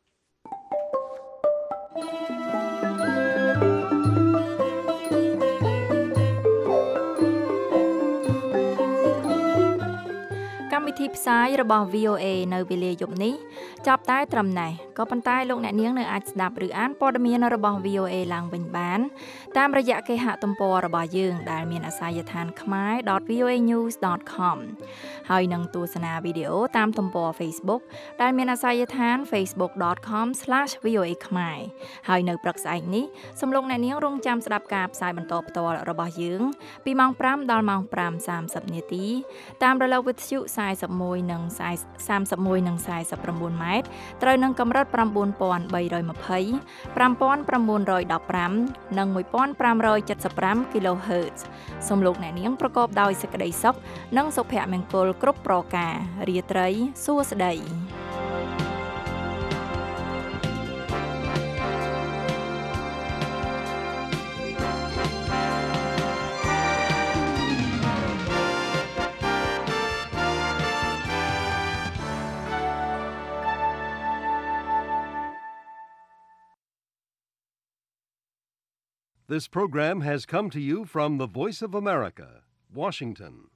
កម្មវិធីផ្សាយរបស់ V O A នៅវេលាយប់នេះចាប់តែត្រឹមណេះក៏ប៉ុន្តែលោកអ្នកនាងនៅអាចស្ដាប់ឬអានព័ត៌មានរបស់ V O A ឡើងវិញបានតាមរយៈគេហទំព័ររបស់យើងដែលមានអាសយដ្ឋាន khmae dot v o a news dot com ហើយនឹងទស្សនាវីដេអូតាមទំព័រ Facebook ដែលមានអាសយដ្ឋាន facebook dot com slash v o a khmae ហើយនៅព្រឹកស្អែកនេះសូមលោកអ្នកនាងរងចាំស្ដាប់ការផ្សាយបន្តផ្ទាល់របស់យើងពីម៉ោងfiveដល់ម៉ោងfive thirtyនាទីតាមរលកវិទ្យុforty-oneនិងthirty-oneនិងforty-nineម៉ែត្រត្រូវនឹងកម្រិតnine thousand three hundred twenty, five thousand nine hundred fifteenនិងfifteen seventy-fiveគីឡូហឺត សូមលោកអ្នកនាងប្រកបដោយសេចក្តីសុខនិងសុភមង្គលគ្រប់ប្រការរាត្រីសួស្តី This program has come to you from the Voice of America, Washington.